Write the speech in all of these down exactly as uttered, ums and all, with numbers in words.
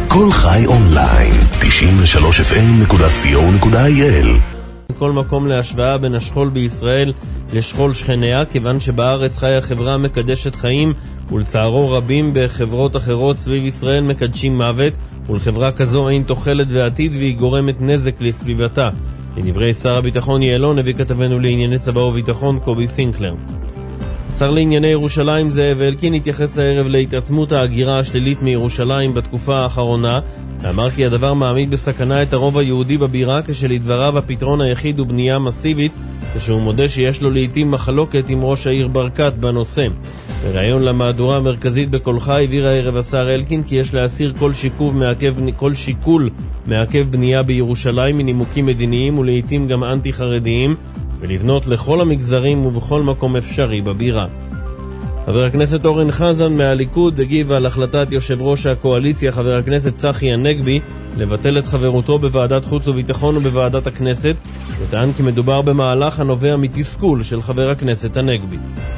כל חי אונליין, תשעים ושלוש אף אם נקודה סי או נקודה איי אל. כל מקום להשוואה בין השכול בישראל לשכול שכניה, כיוון שבארץ חיה חברה מקדשת חיים, ולצערו רבים בחברות אחרות סביב ישראל מקדשים מוות, ולחברה כזו אין תוחלת ועתיד והיא גורמת נזק לסביבתה. לדברי שר הביטחון יעלון הביא כתבנו לענייני צבא וביטחון קובי פינקלר. השר לענייני ירושלים זאב אלקין התייחס הערב להתעצמות ההגירה השלילית מירושלים בתקופה האחרונה, ואמר כי הדבר מעמיד בסכנה את הרוב היהודי בבירה, כשלדבריו הפתרון היחיד הוא בנייה מסיבית, ושהוא מודה שיש לו לעתים מחלוקת עם ראש העיר ברקת בנושא. בראיון למהדורה המרכזית בכל חי הבהיר הערב השר אלקין כי יש להסיר כל שיקול מעכב, כל שיקול מעכב בנייה בירושלים מנימוקים מדיניים ולעתים גם אנטי חרדיים, ולבנות לכל המגזרים ובכל מקום אפשרי בבירה. חבר הכנסת אורן חזן מהליכוד הגיב על החלטת יושב ראש הקואליציה חבר הכנסת צחי הנגבי לבטל את חברותו בוועדת חוץ וביטחון ובוועדת הכנסת, וטען כי מדובר במהלך הנובע מתסכול של חבר הכנסת הנגבי.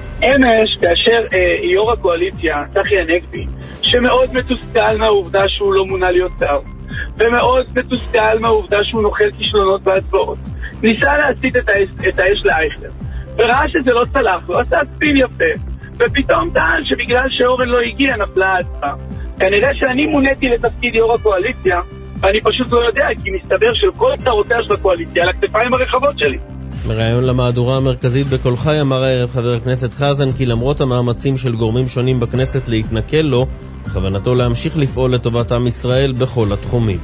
אמש כאשר אה, יו"ר הקואליציה צחי הנגבי, שמאוד מתוסכל מהעובדה שהוא לא מונה להיות שר, ומאוד מתוסכל מהעובדה שהוא נוחל כישלונות בהצבעות, ניסה להסיט את האש, את האש לאייכלר, וראה שזה לא צלח, הוא עשה ספין יפה, ופתאום טען שבגלל שאורן לא הגיע נפלה ההצבעה. כנראה שאני מוניתי לתפקיד יו"ר הקואליציה, ואני פשוט לא יודע, כי מסתבר של כל צרותיה של הקואליציה על הכתפיים הרחבות שלי. בראיון למהדורה המרכזית בכל חי אמר הערב חבר הכנסת חזן כי למרות המאמצים של גורמים שונים בכנסת להתנכל לו, בכוונתו להמשיך לפעול לטובת עם ישראל בכל התחומים.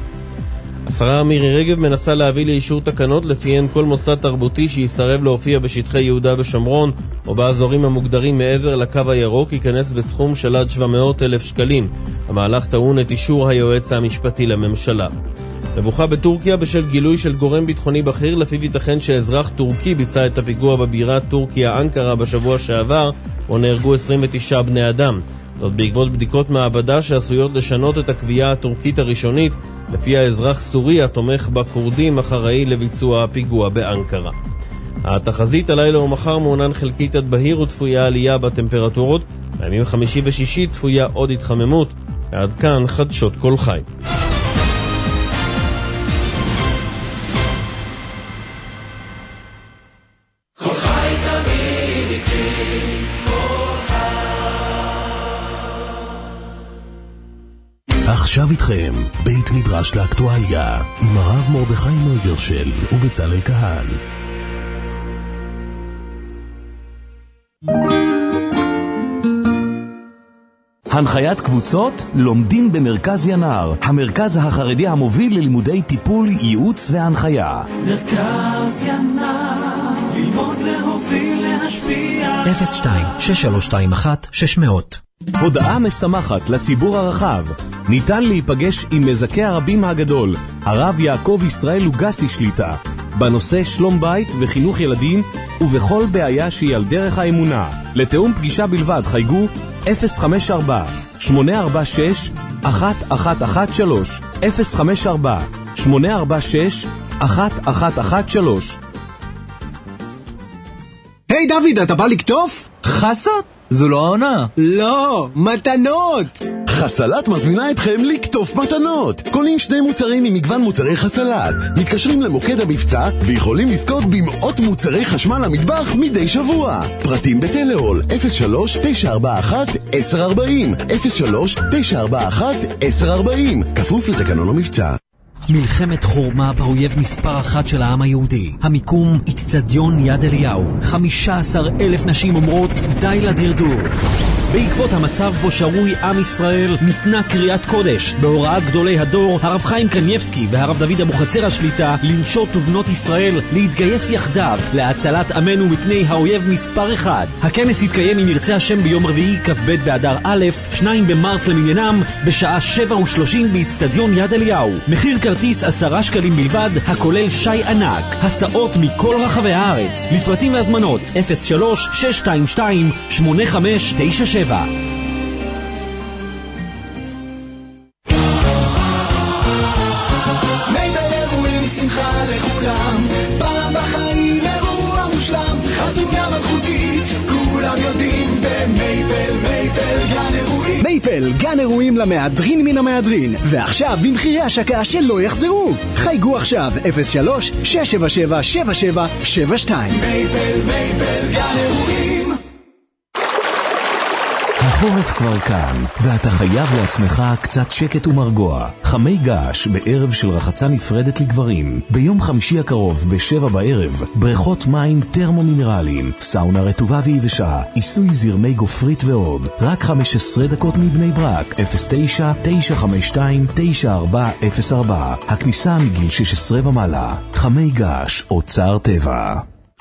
השרה מירי רגב מנסה להביא לאישור תקנות לפיהן כל מוסד תרבותי שיסרב להופיע בשטחי יהודה ושומרון או באזורים המוגדרים מעבר לקו הירוק ייכנס בסכום של עד שבע מאות אלף שקלים. המהלך טעון את אישור היועץ המשפטי לממשלה. מבוכה בטורקיה בשל גילוי של גורם ביטחוני בכיר לפיו ייתכן שאזרח טורקי ביצע את הפיגוע בבירת טורקיה אנקרה בשבוע שעבר, או נהרגו עשרים ותשעה בני אדם. זאת בעקבות בדיקות מעבדה שעשויות לשנות את הקביעה הטורקית הראשונית, לפי האזרח סורי התומך בכורדים אחראי לביצוע הפיגוע באנקרה. התחזית הלילה ומחר מעונן חלקית עד בהיר וצפויה עלייה בטמפרטורות, בימים חמישי ושישי צפויה עוד התחממות. עד כאן חדשות כל חי. עכשיו איתכם בית מדרש לאקטואליה עם הרב מרדכי נויגרשל ובצלאל כהן. הנחיית קבוצות לומדים במרכז ינר, המרכז החרדי המוביל ללימודי טיפול, ייעוץ והנחיה. מרכז ינר, ללמוד להוביל להשפיע. אפס שתיים שש שלוש שתיים אחת שש מאות. הודעה משמחת לציבור הרחב. ניתן להיפגש עם מזכה הרבים הגדול, הרב יעקב ישראל לוגסי שליטה, בנושא שלום בית וחינוך ילדים ובכל בעיה שהיא על דרך האמונה. לתאום פגישה בלבד חייגו אפס חמש ארבע שמונה ארבע שש אחת אחת אחת שלוש אפס חמש ארבע שמונה ארבע שש אחת אחת אחת שלוש. היי דוד, אתה בא לקטוף? חסות? זו לא העונה. לא, מתנות. חסלת מזמינה אתכם לקטוף מתנות. קונים שני מוצרים ממגוון מוצרי חסלת. מתקשרים למוקד המבצע ויכולים לזכות במאות מוצרי חשמל למטבח מדי שבוע. פרטים בטלאול אפס שלוש תשע ארבע אחת עשר ארבעים אפס שלוש תשע ארבע אחת עשר ארבעים. כפוף לתקנון המבצע. מלחמת חורמה באויב מספר אחת של העם היהודי. המיקום אצטדיון יד אליהו. חמישה עשר אלף נשים אומרות די לדרדור. בעקבות המצב בו שרוי עם ישראל ניתנה קריאת קודש בהוראת גדולי הדור הרב חיים קניבסקי והרב דוד אבוחצירא השליטה לנשות ובנות ישראל להתגייס יחדיו להצלת עמנו מפני האויב מספר אחד. הכנס יתקיים אם ירצה השם ביום רביעי כ"ב באדר א' שניים במרס למניינם בשעה שבע ושלושים באצטדיון יד אליהו. מחיר כרטיס עשרה שקלים בלבד הכולל שי ענק, הסעות מכל רחבי הארץ. לפרטים והזמנות אפס שלוש שש שתיים שתיים שמונה חמש תשע שבע. מייפל, מייבל, גן אירועים למהדרין מן המהדרין, ועכשיו במחירי השקה שלא יחזרו. חייגו עכשיו אפס שלוש שש שבע שבע שבע שבע שבע שתיים. מייבל, מייבל, גן אירועים. החורף כבר כאן, ואתה חייב לעצמך קצת שקט ומרגוע. חמי געש בערב של רחצה נפרדת לגברים. ביום חמישי הקרוב בשבע בערב, בריכות מים טרמומינרליים, סאונה רטובה ויבשה, עיסוי זרמי גופרית ועוד. רק חמש עשרה דקות מבני ברק, אפס תשע תשע חמש שתיים תשע ארבע אפס ארבע. הכניסה מגיל שש עשרה ומעלה. חמי געש, אוצר טבע.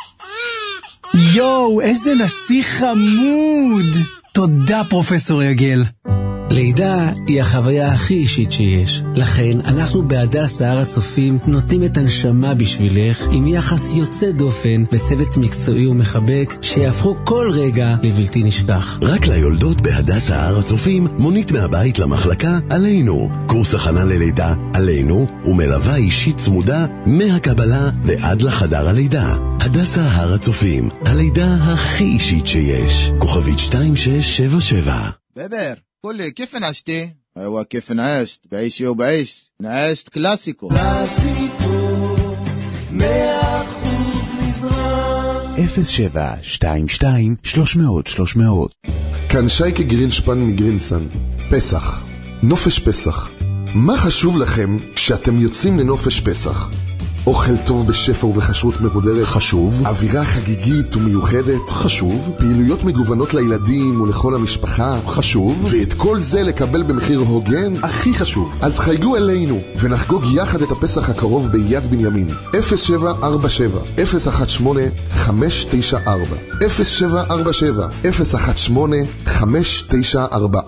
יואו, איזה נשיא חמוד! תודה פרופסור יגל. לידה היא החוויה הכי אישית שיש. לכן אנחנו בהדסה הר הצופים נותנים את הנשמה בשבילך עם יחס יוצא דופן וצוות מקצועי ומחבק שיהפכו כל רגע לבלתי נשכח. רק ליולדות בהדסה הר הצופים מונית מהבית למחלקה עלינו. קורס הכנה ללידה עלינו ומלווה אישית צמודה מהקבלה ועד לחדר הלידה. הדסה הר הצופים, הלידה הכי אישית שיש. כוכבית שתיים שש שבע שבע. ببر كل كيف نعشتي؟ ايوه كيف نعشت بعيش يو بعيش نعشت كلاسيكو קלאסיקו מאה אחוז מזרח אפס שבע שתיים שתיים שלוש מאות שלוש מאות. כאן שייקה גרינשפן מגרינסן. פסח, נופש פסח. מה חשוב לכם כשאתם יוצאים לנופש פסח? אוכל טוב בשפע ובחשרות מרודרת חשוב, אווירה חגיגית ומיוחדת חשוב, פעילויות מגוונות לילדים ולכל המשפחה חשוב, ואת כל זה לקבל במחיר הוגן הכי חשוב. אז חייגו אלינו ונחגוג יחד את הפסח הקרוב ביד בנימין. אפס שבע ארבע שבע אפס אחת שמונה חמש תשע ארבע אפס שבע ארבע שבע אפס אחת שמונה חמש תשע ארבע.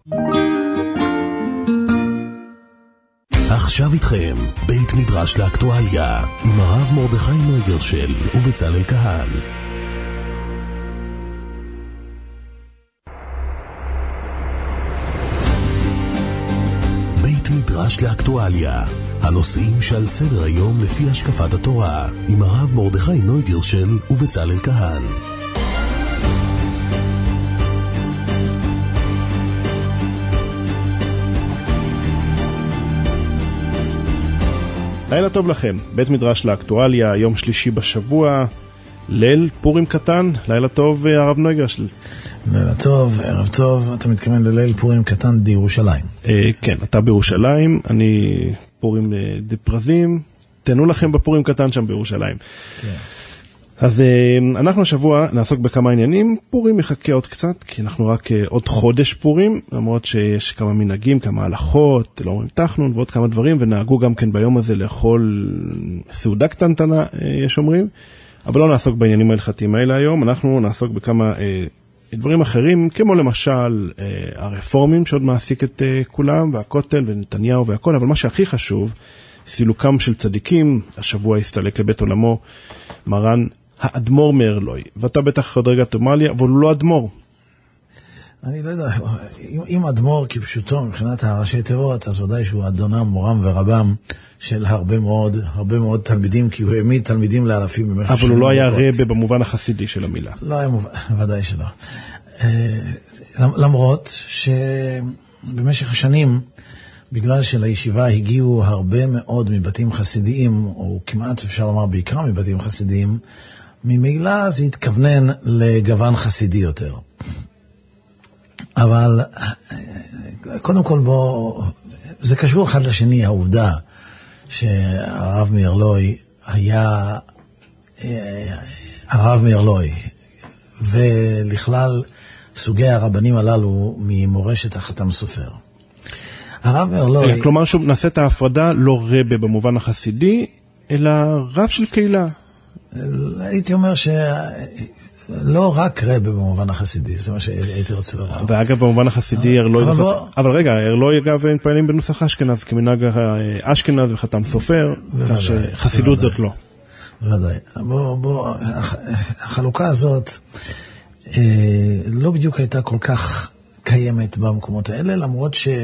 עכשיו איתכם, בית מדרש לאקטואליה, עם הרב מרדכי נויגרשל ובצלאל כהן. בית מדרש לאקטואליה, הנושאים שעל סדר היום לפי השקפת התורה, עם הרב מרדכי נויגרשל ובצלאל כהן. לילה טוב לכם, בית מדרש לאקטואליה, יום שלישי בשבוע, ליל פורים קטן, לילה טוב הרב נויגרשל. לילה טוב, ערב טוב, אתה מתכוון לליל פורים קטן בירושלים. אה, כן, אתה בירושלים, אני פורים דפרזים, תנו לכם בפורים קטן שם בירושלים. כן. אז אנחנו השבוע נעסוק בכמה עניינים, פורים יחכה עוד קצת, כי אנחנו רק עוד חודש פורים, למרות שיש כמה מנהגים, כמה הלכות, לא אומרים תחנון ועוד כמה דברים, ונהגו גם כן ביום הזה לאכול סעודה קטנטנה, יש אומרים, אבל לא נעסוק בעניינים ההלכתיים האלה היום, אנחנו נעסוק בכמה דברים אחרים, כמו למשל הרפורמים שעוד מעסיק את כולם, והכותל ונתניהו והכל, אבל מה שהכי חשוב, סילוקם של צדיקים, השבוע הסתלק לבית עולמו, מרן האדמו"ר מערלוי, ואתה בטח עוד רגע תאמר לי, אבל הוא לא אדמו"ר. אני לא יודע, אם אדמו"ר כפשוטו מבחינת הראשי תיבות, אז ודאי שהוא אדונם, מורם ורבם של הרבה מאוד, הרבה מאוד תלמידים, כי הוא העמיד תלמידים לאלפים במשך שנים. אבל הוא לא היה רבה במובן החסידי של המילה. לא היה מובן, ודאי שלא. למרות שבמשך השנים, בגלל שלישיבה הגיעו הרבה מאוד מבתים חסידיים, או כמעט אפשר לומר בעיקר מבתים חסידיים, ממילא זה התכוונן לגוון חסידי יותר. אבל קודם כל בוא, זה קשור אחד לשני, העובדה שהרב מערלוי היה הרב מערלוי, ולכלל סוגי הרבנים הללו ממורשת החתם סופר. הרב מערלוי... כלומר שוב, נעשה את ההפרדה לא רבה במובן החסידי, אלא רב של קהילה. הייתי אומר שלא רק רבה במובן החסידי, זה מה שהייתי רוצה לומר. ואגב, במובן החסידי, אבל רגע, הרלוי אגב הם פעלים בנוסח אשכנז, כמנהג אשכנז וחתם סופר, כך שחסידות זאת לא. בוודאי. בוא, בוא, החלוקה הזאת לא בדיוק הייתה כל כך קיימת במקומות האלה, למרות ש...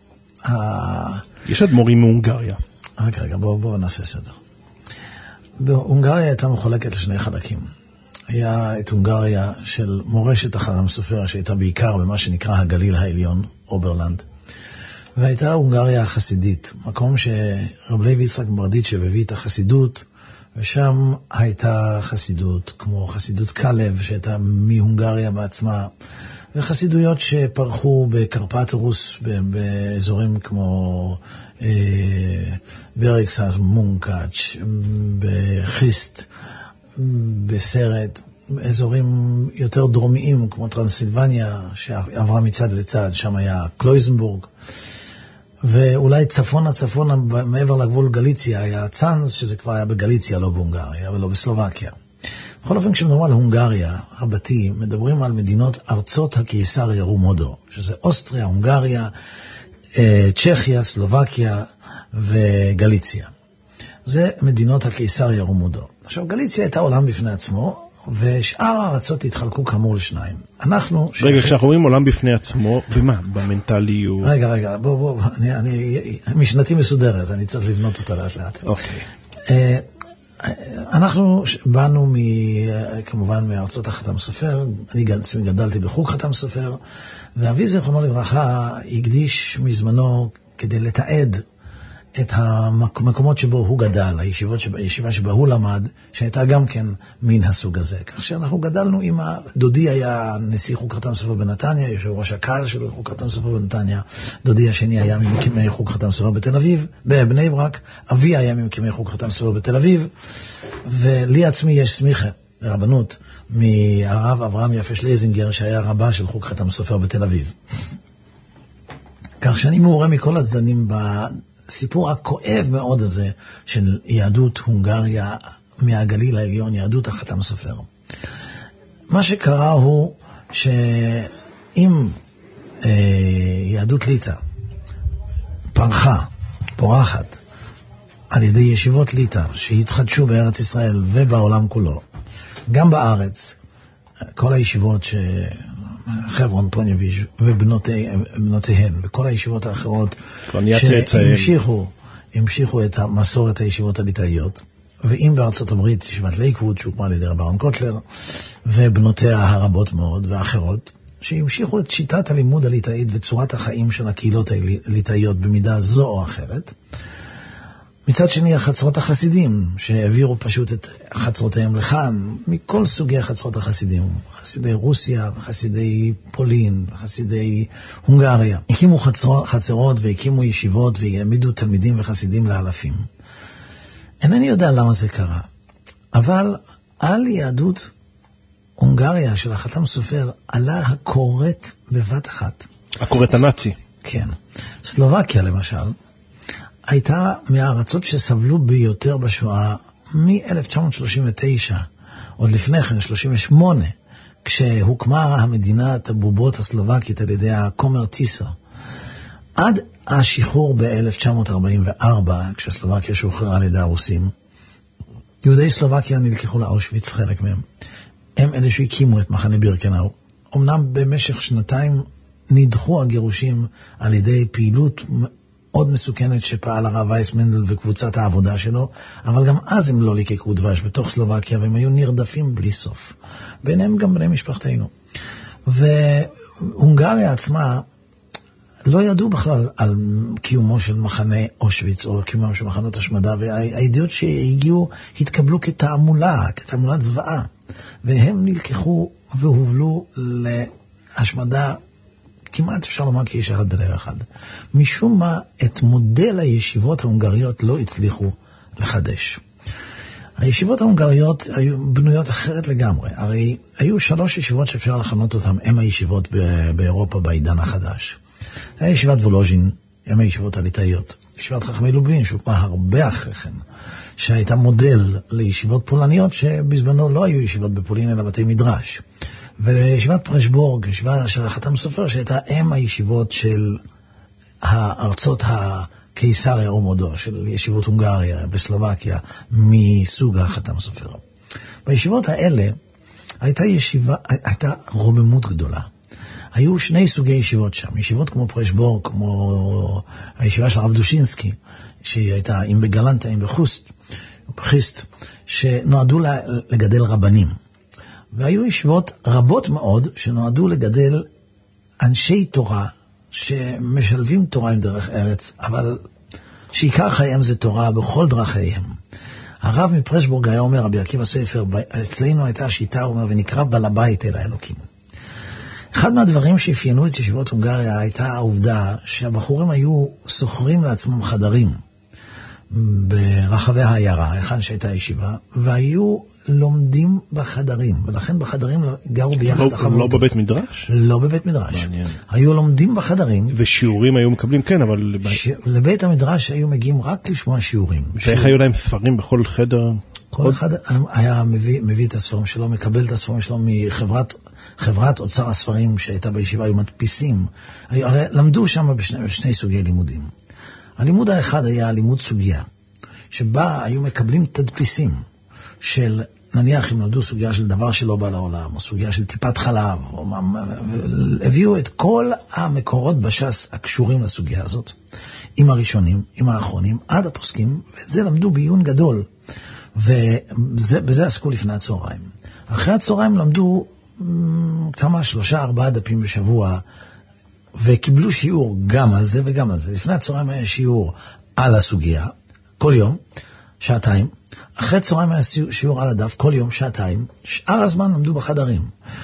יש אדמו"רים מהונגריה. רק רגע, בואו בוא נעשה סדר. בהונגריה הייתה מחולקת לשני חלקים. היה את הונגריה של מורשת החתם סופר, שהייתה בעיקר במה שנקרא הגליל העליון, אוברלנד. והייתה הונגריה החסידית, מקום שרב לוי יצחק מברדיצ'ב הביא את החסידות, ושם הייתה חסידות, כמו חסידות קלב, שהייתה מהונגריה בעצמה, וחסידויות שפרחו בקרפטרוס, באזורים כמו אה, ברקסס, מונקאץ', בחיסט, בסרט, אזורים יותר דרומיים, כמו טרנסילבניה, שעברה מצד לצד, שם היה קלויזנבורג, ואולי צפונה צפונה, מעבר לגבול גליציה, היה צאנז, שזה כבר היה בגליציה, לא בהונגריה, ולא בסלובקיה. בכל אופן, כשמדברים על הונגריה, רבתי, מדברים על מדינות ארצות הקיסר ירום הודו, שזה אוסטריה, הונגריה, צ'כיה, סלובקיה וגליציה. זה מדינות הקיסר ירום הודו. עכשיו, גליציה הייתה עולם בפני עצמו, ושאר הארצות התחלקו כאמור לשניים. אנחנו... רגע, כשאנחנו רואים עולם בפני עצמו, במה? במנטליות? רגע, רגע, בוא, בוא, אני, אני, משנתי מסודרת, אני צריך לבנות אותה לאט לאט. אוקיי. אנחנו באנו מ, כמובן מארצות החתם סופר, אני גדלתי בחוג חתם סופר, ואבי זיכרונו לברכה הקדיש מזמנו כדי לתעד את המקומות שבו הוא גדל, הישיבות שבה, הישיבה שבה הוא למד, שהייתה גם כן מן הסוג הזה. כך שאנחנו גדלנו עם ה... דודי היה נשיא חוג חתם סופר בנתניה, יושב ראש הקהל של חוג חתם סופר בנתניה, דודי השני היה ממקימי חוג חתם סופר בתל אביב, בבני ברק, אבי היה ממקימי חוג חתם סופר בתל אביב, ולי עצמי יש סמיכה לרבנות מהרב אברהם יפה שלייזינגר, שהיה רבה של חוג חתם סופר בתל אביב. כך שאני מעורה מכל הצדדים ב... סיפור הכואב מאוד הזה של יהדות הונגריה מהגליל העליון, יהדות החתם סופר. מה שקרה הוא שאם אה, יהדות ליטא פרחה, פורחת, על ידי ישיבות ליטא שהתחדשו בארץ ישראל ובעולם כולו, גם בארץ, כל הישיבות ש... חברון, פוניביז' ובנותיהן, וכל הישיבות האחרות שהמשיכו, המשיכו את המסורת הישיבות הליטאיות, ואם בארצות הברית, ישיבת לייקווד, שהוקמה על ידי רב אהרון קוטלר, ובנותיה הרבות מאוד, ואחרות, שהמשיכו את שיטת הלימוד הליטאית וצורת החיים של הקהילות הליטאיות במידה זו או אחרת. מצד שני, החצרות החסידים, שהעבירו פשוט את חצרותיהם לכאן, מכל סוגי החצרות החסידים, חסידי רוסיה, חסידי פולין, חסידי הונגריה, הקימו חצרות, חצרות והקימו ישיבות והעמידו תלמידים וחסידים לאלפים. אינני יודע למה זה קרה, אבל על יהדות הונגריה של החתם סופר עלה הקורט בבת אחת. הקורט הנאצי. כן. סלובקיה למשל, הייתה מהארצות שסבלו ביותר בשואה מ-אלף תשע מאות שלושים ותשע, עוד לפני כן, שלושים ושמונה, כשהוקמה המדינת הבובות הסלובקית על ידי הכומר טיסו. עד השחרור ב-אלף תשע מאות ארבעים וארבע, כשסלובקיה שוחררה על ידי הרוסים, יהודי סלובקיה נלקחו לאושוויץ, חלק מהם. הם אלה שהקימו את מחנה בירקנאו. אמנם במשך שנתיים נדחו הגירושים על ידי פעילות מאוד מסוכנת שפעל הרב וייס מנדל וקבוצת העבודה שלו, אבל גם אז הם לא ליקקו דבש בתוך סלובקיה, והם היו נרדפים בלי סוף. ביניהם גם בני משפחתנו. והונגריה עצמה לא ידעו בכלל על קיומו של מחנה אושוויץ, או קיומם של מחנות השמדה, והידיעות שהגיעו התקבלו כתעמולה, כתעמולת זוועה, והם נלקחו והובלו להשמדה כמעט אפשר לומר כאיש אחד בלב אחד. משום מה, את מודל הישיבות ההונגריות לא הצליחו לחדש. הישיבות ההונגריות היו בנויות אחרת לגמרי. הרי היו שלוש ישיבות שאפשר לכנות אותן, הם הישיבות באירופה בעידן החדש. היה ישיבת וולוז'ין, הם הישיבות הליטאיות. ישיבת חכמי לובלין, שהוקמה הרבה אחרי כן, שהייתה מודל לישיבות פולניות, שבזמנו לא היו ישיבות בפולין, אלא בתי מדרש. וישיבת פרשבורג, ישיבה של החתם סופר, שהייתה אם הישיבות של הארצות הקיסר ירום הודו, של ישיבות הונגריה וסלובקיה, מסוג החתם סופר. בישיבות האלה הייתה ישיבה, הייתה רוממות גדולה. היו שני סוגי ישיבות שם, ישיבות כמו פרשבורג, כמו הישיבה של הרב דושינסקי, שהיא הייתה אם בגלנטה, אם בחוסט, בחיסט, שנועדו לגדל רבנים. והיו ישיבות רבות מאוד שנועדו לגדל אנשי תורה שמשלבים תורה עם דרך ארץ, אבל שעיקר חייהם זה תורה בכל דרכיהם. הרב מפרשבורג היה אומר, רבי עקיבא ספר, אצלנו הייתה שיטה, הוא אומר, ונקרא בעל הבית אל האלוקים. אחד מהדברים שאפיינו את ישיבות הונגריה הייתה העובדה שהבחורים היו סוחרים לעצמם חדרים ברחבי העיירה, היכן שהייתה ישיבה, והיו לומדים בחדרים, ולכן בחדרים גרו ביחד לא, החברות. לא בבית מדרש? לא בבית מדרש. מעניין. היו לומדים בחדרים. ושיעורים היו מקבלים, כן, אבל... ש... לבית המדרש היו מגיעים רק לשמוע שיעורים. ואיך שיעור... היו להם ספרים בכל חדר? כל עוד... אחד היה מביא, מביא את הספרים שלו, מקבל את הספרים שלו מחברת חברת אוצר הספרים שהייתה בישיבה, היו מדפיסים. היו, הרי למדו שם בשני, בשני סוגי לימודים. הלימוד האחד היה לימוד סוגיה, שבה היו מקבלים תדפיסים של, נניח אם למדו סוגיה של דבר שלא בא לעולם, או סוגיה של טיפת חלב, או, הביאו את כל המקורות בש"ס הקשורים לסוגיה הזאת, עם הראשונים, עם האחרונים, עד הפוסקים, ואת זה למדו בעיון גדול, ובזה עסקו לפני הצהריים. אחרי הצהריים למדו כמה, שלושה, ארבעה דפים בשבוע, וקיבלו שיעור גם על זה וגם על זה. לפני הצהריים היה שיעור על הסוגיה, כל יום, שעתיים. אחרי צהריים היה שיעור על הדף, כל יום, שעתיים. שאר הזמן למדו בחדרים.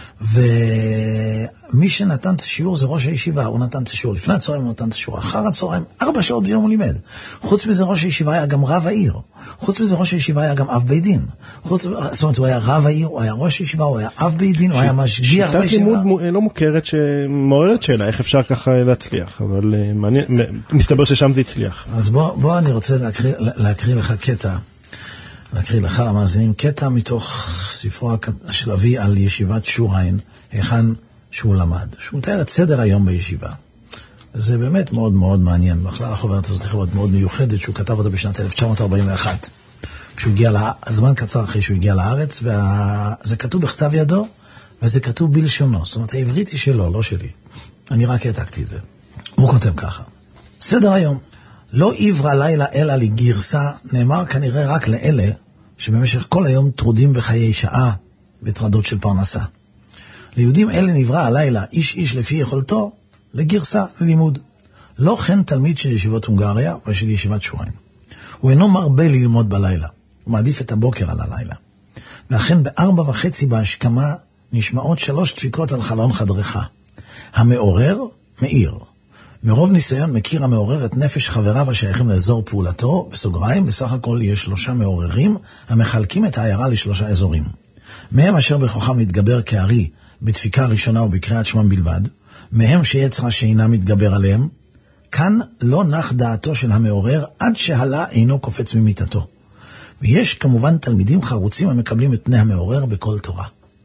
ומי שנתן את השיעור זה ראש הישיבה, הוא נתן את השיעור. לפני הצהריים הוא נתן את השיעור. אחר הצהריים, ארבע שעות ביום הוא לימד. חוץ מזה ראש הישיבה היה גם רב העיר. חוץ מזה ראש הישיבה היה גם אב בית דין. חוץ, זאת אומרת, הוא היה רב העיר, הוא היה ראש הישיבה, הוא היה אב בית דין, הוא היה משגיח בישיבה. שיטת לימוד לא מוכרת שמעוררת שאלה, איך אפשר ככה להצליח, אבל מסתבר ששם זה הצליח. אז בוא, בוא אני רוצה להקריא, להקריא לך קטע, להקריא לך המאזינים, קטע מתוך ספרו של אבי על ישיבת שוריים, היכן שהוא למד, שהוא מתאר את סדר היום בישיבה. זה באמת מאוד מאוד מעניין. בכלל החוברת הזאת היא חוברת מאוד מיוחדת, שהוא כתב אותה בשנת אלף תשע מאות ארבעים ואחת. כשהוא הגיע, לה... הזמן קצר אחרי שהוא הגיע לארץ, וזה כתוב בכתב ידו, וזה כתוב בלשונו. זאת אומרת, העברית היא שלו, לא שלי. אני רק העתקתי את זה. הוא כותב ככה. סדר היום. לא עברה לילה אלא לגרסה, נאמר כנראה רק לאלה, שבמשך כל היום טרודים בחיי שעה, בטרדות של פרנסה. ליהודים אלה נברא הלילה, איש איש לפי יכולתו, לגרסה, ללימוד. לא כן תלמיד של ישיבות הונגריה ושל ישיבת שוריים. הוא אינו מרבה ללמוד בלילה. הוא מעדיף את הבוקר על הלילה. ואכן בארבע וחצי בהשכמה נשמעות שלוש דפיקות על חלון חדרך. המעורר, מאיר. מרוב ניסיון מכיר המעורר את נפש חבריו השייכים לאזור פעולתו, בסוגריים, בסך הכל יש שלושה מעוררים המחלקים את העיירה לשלושה אזורים. מהם אשר בכוחם להתגבר כערי בדפיקה ראשונה ובקריאת שמם בלבד, מהם שיצר השינה מתגבר עליהם, כאן לא נח דעתו של המעורר עד שהלה אינו קופץ ממיטתו. ויש כמובן תלמידים חרוצים המקבלים את פני המעורר בכל תורה.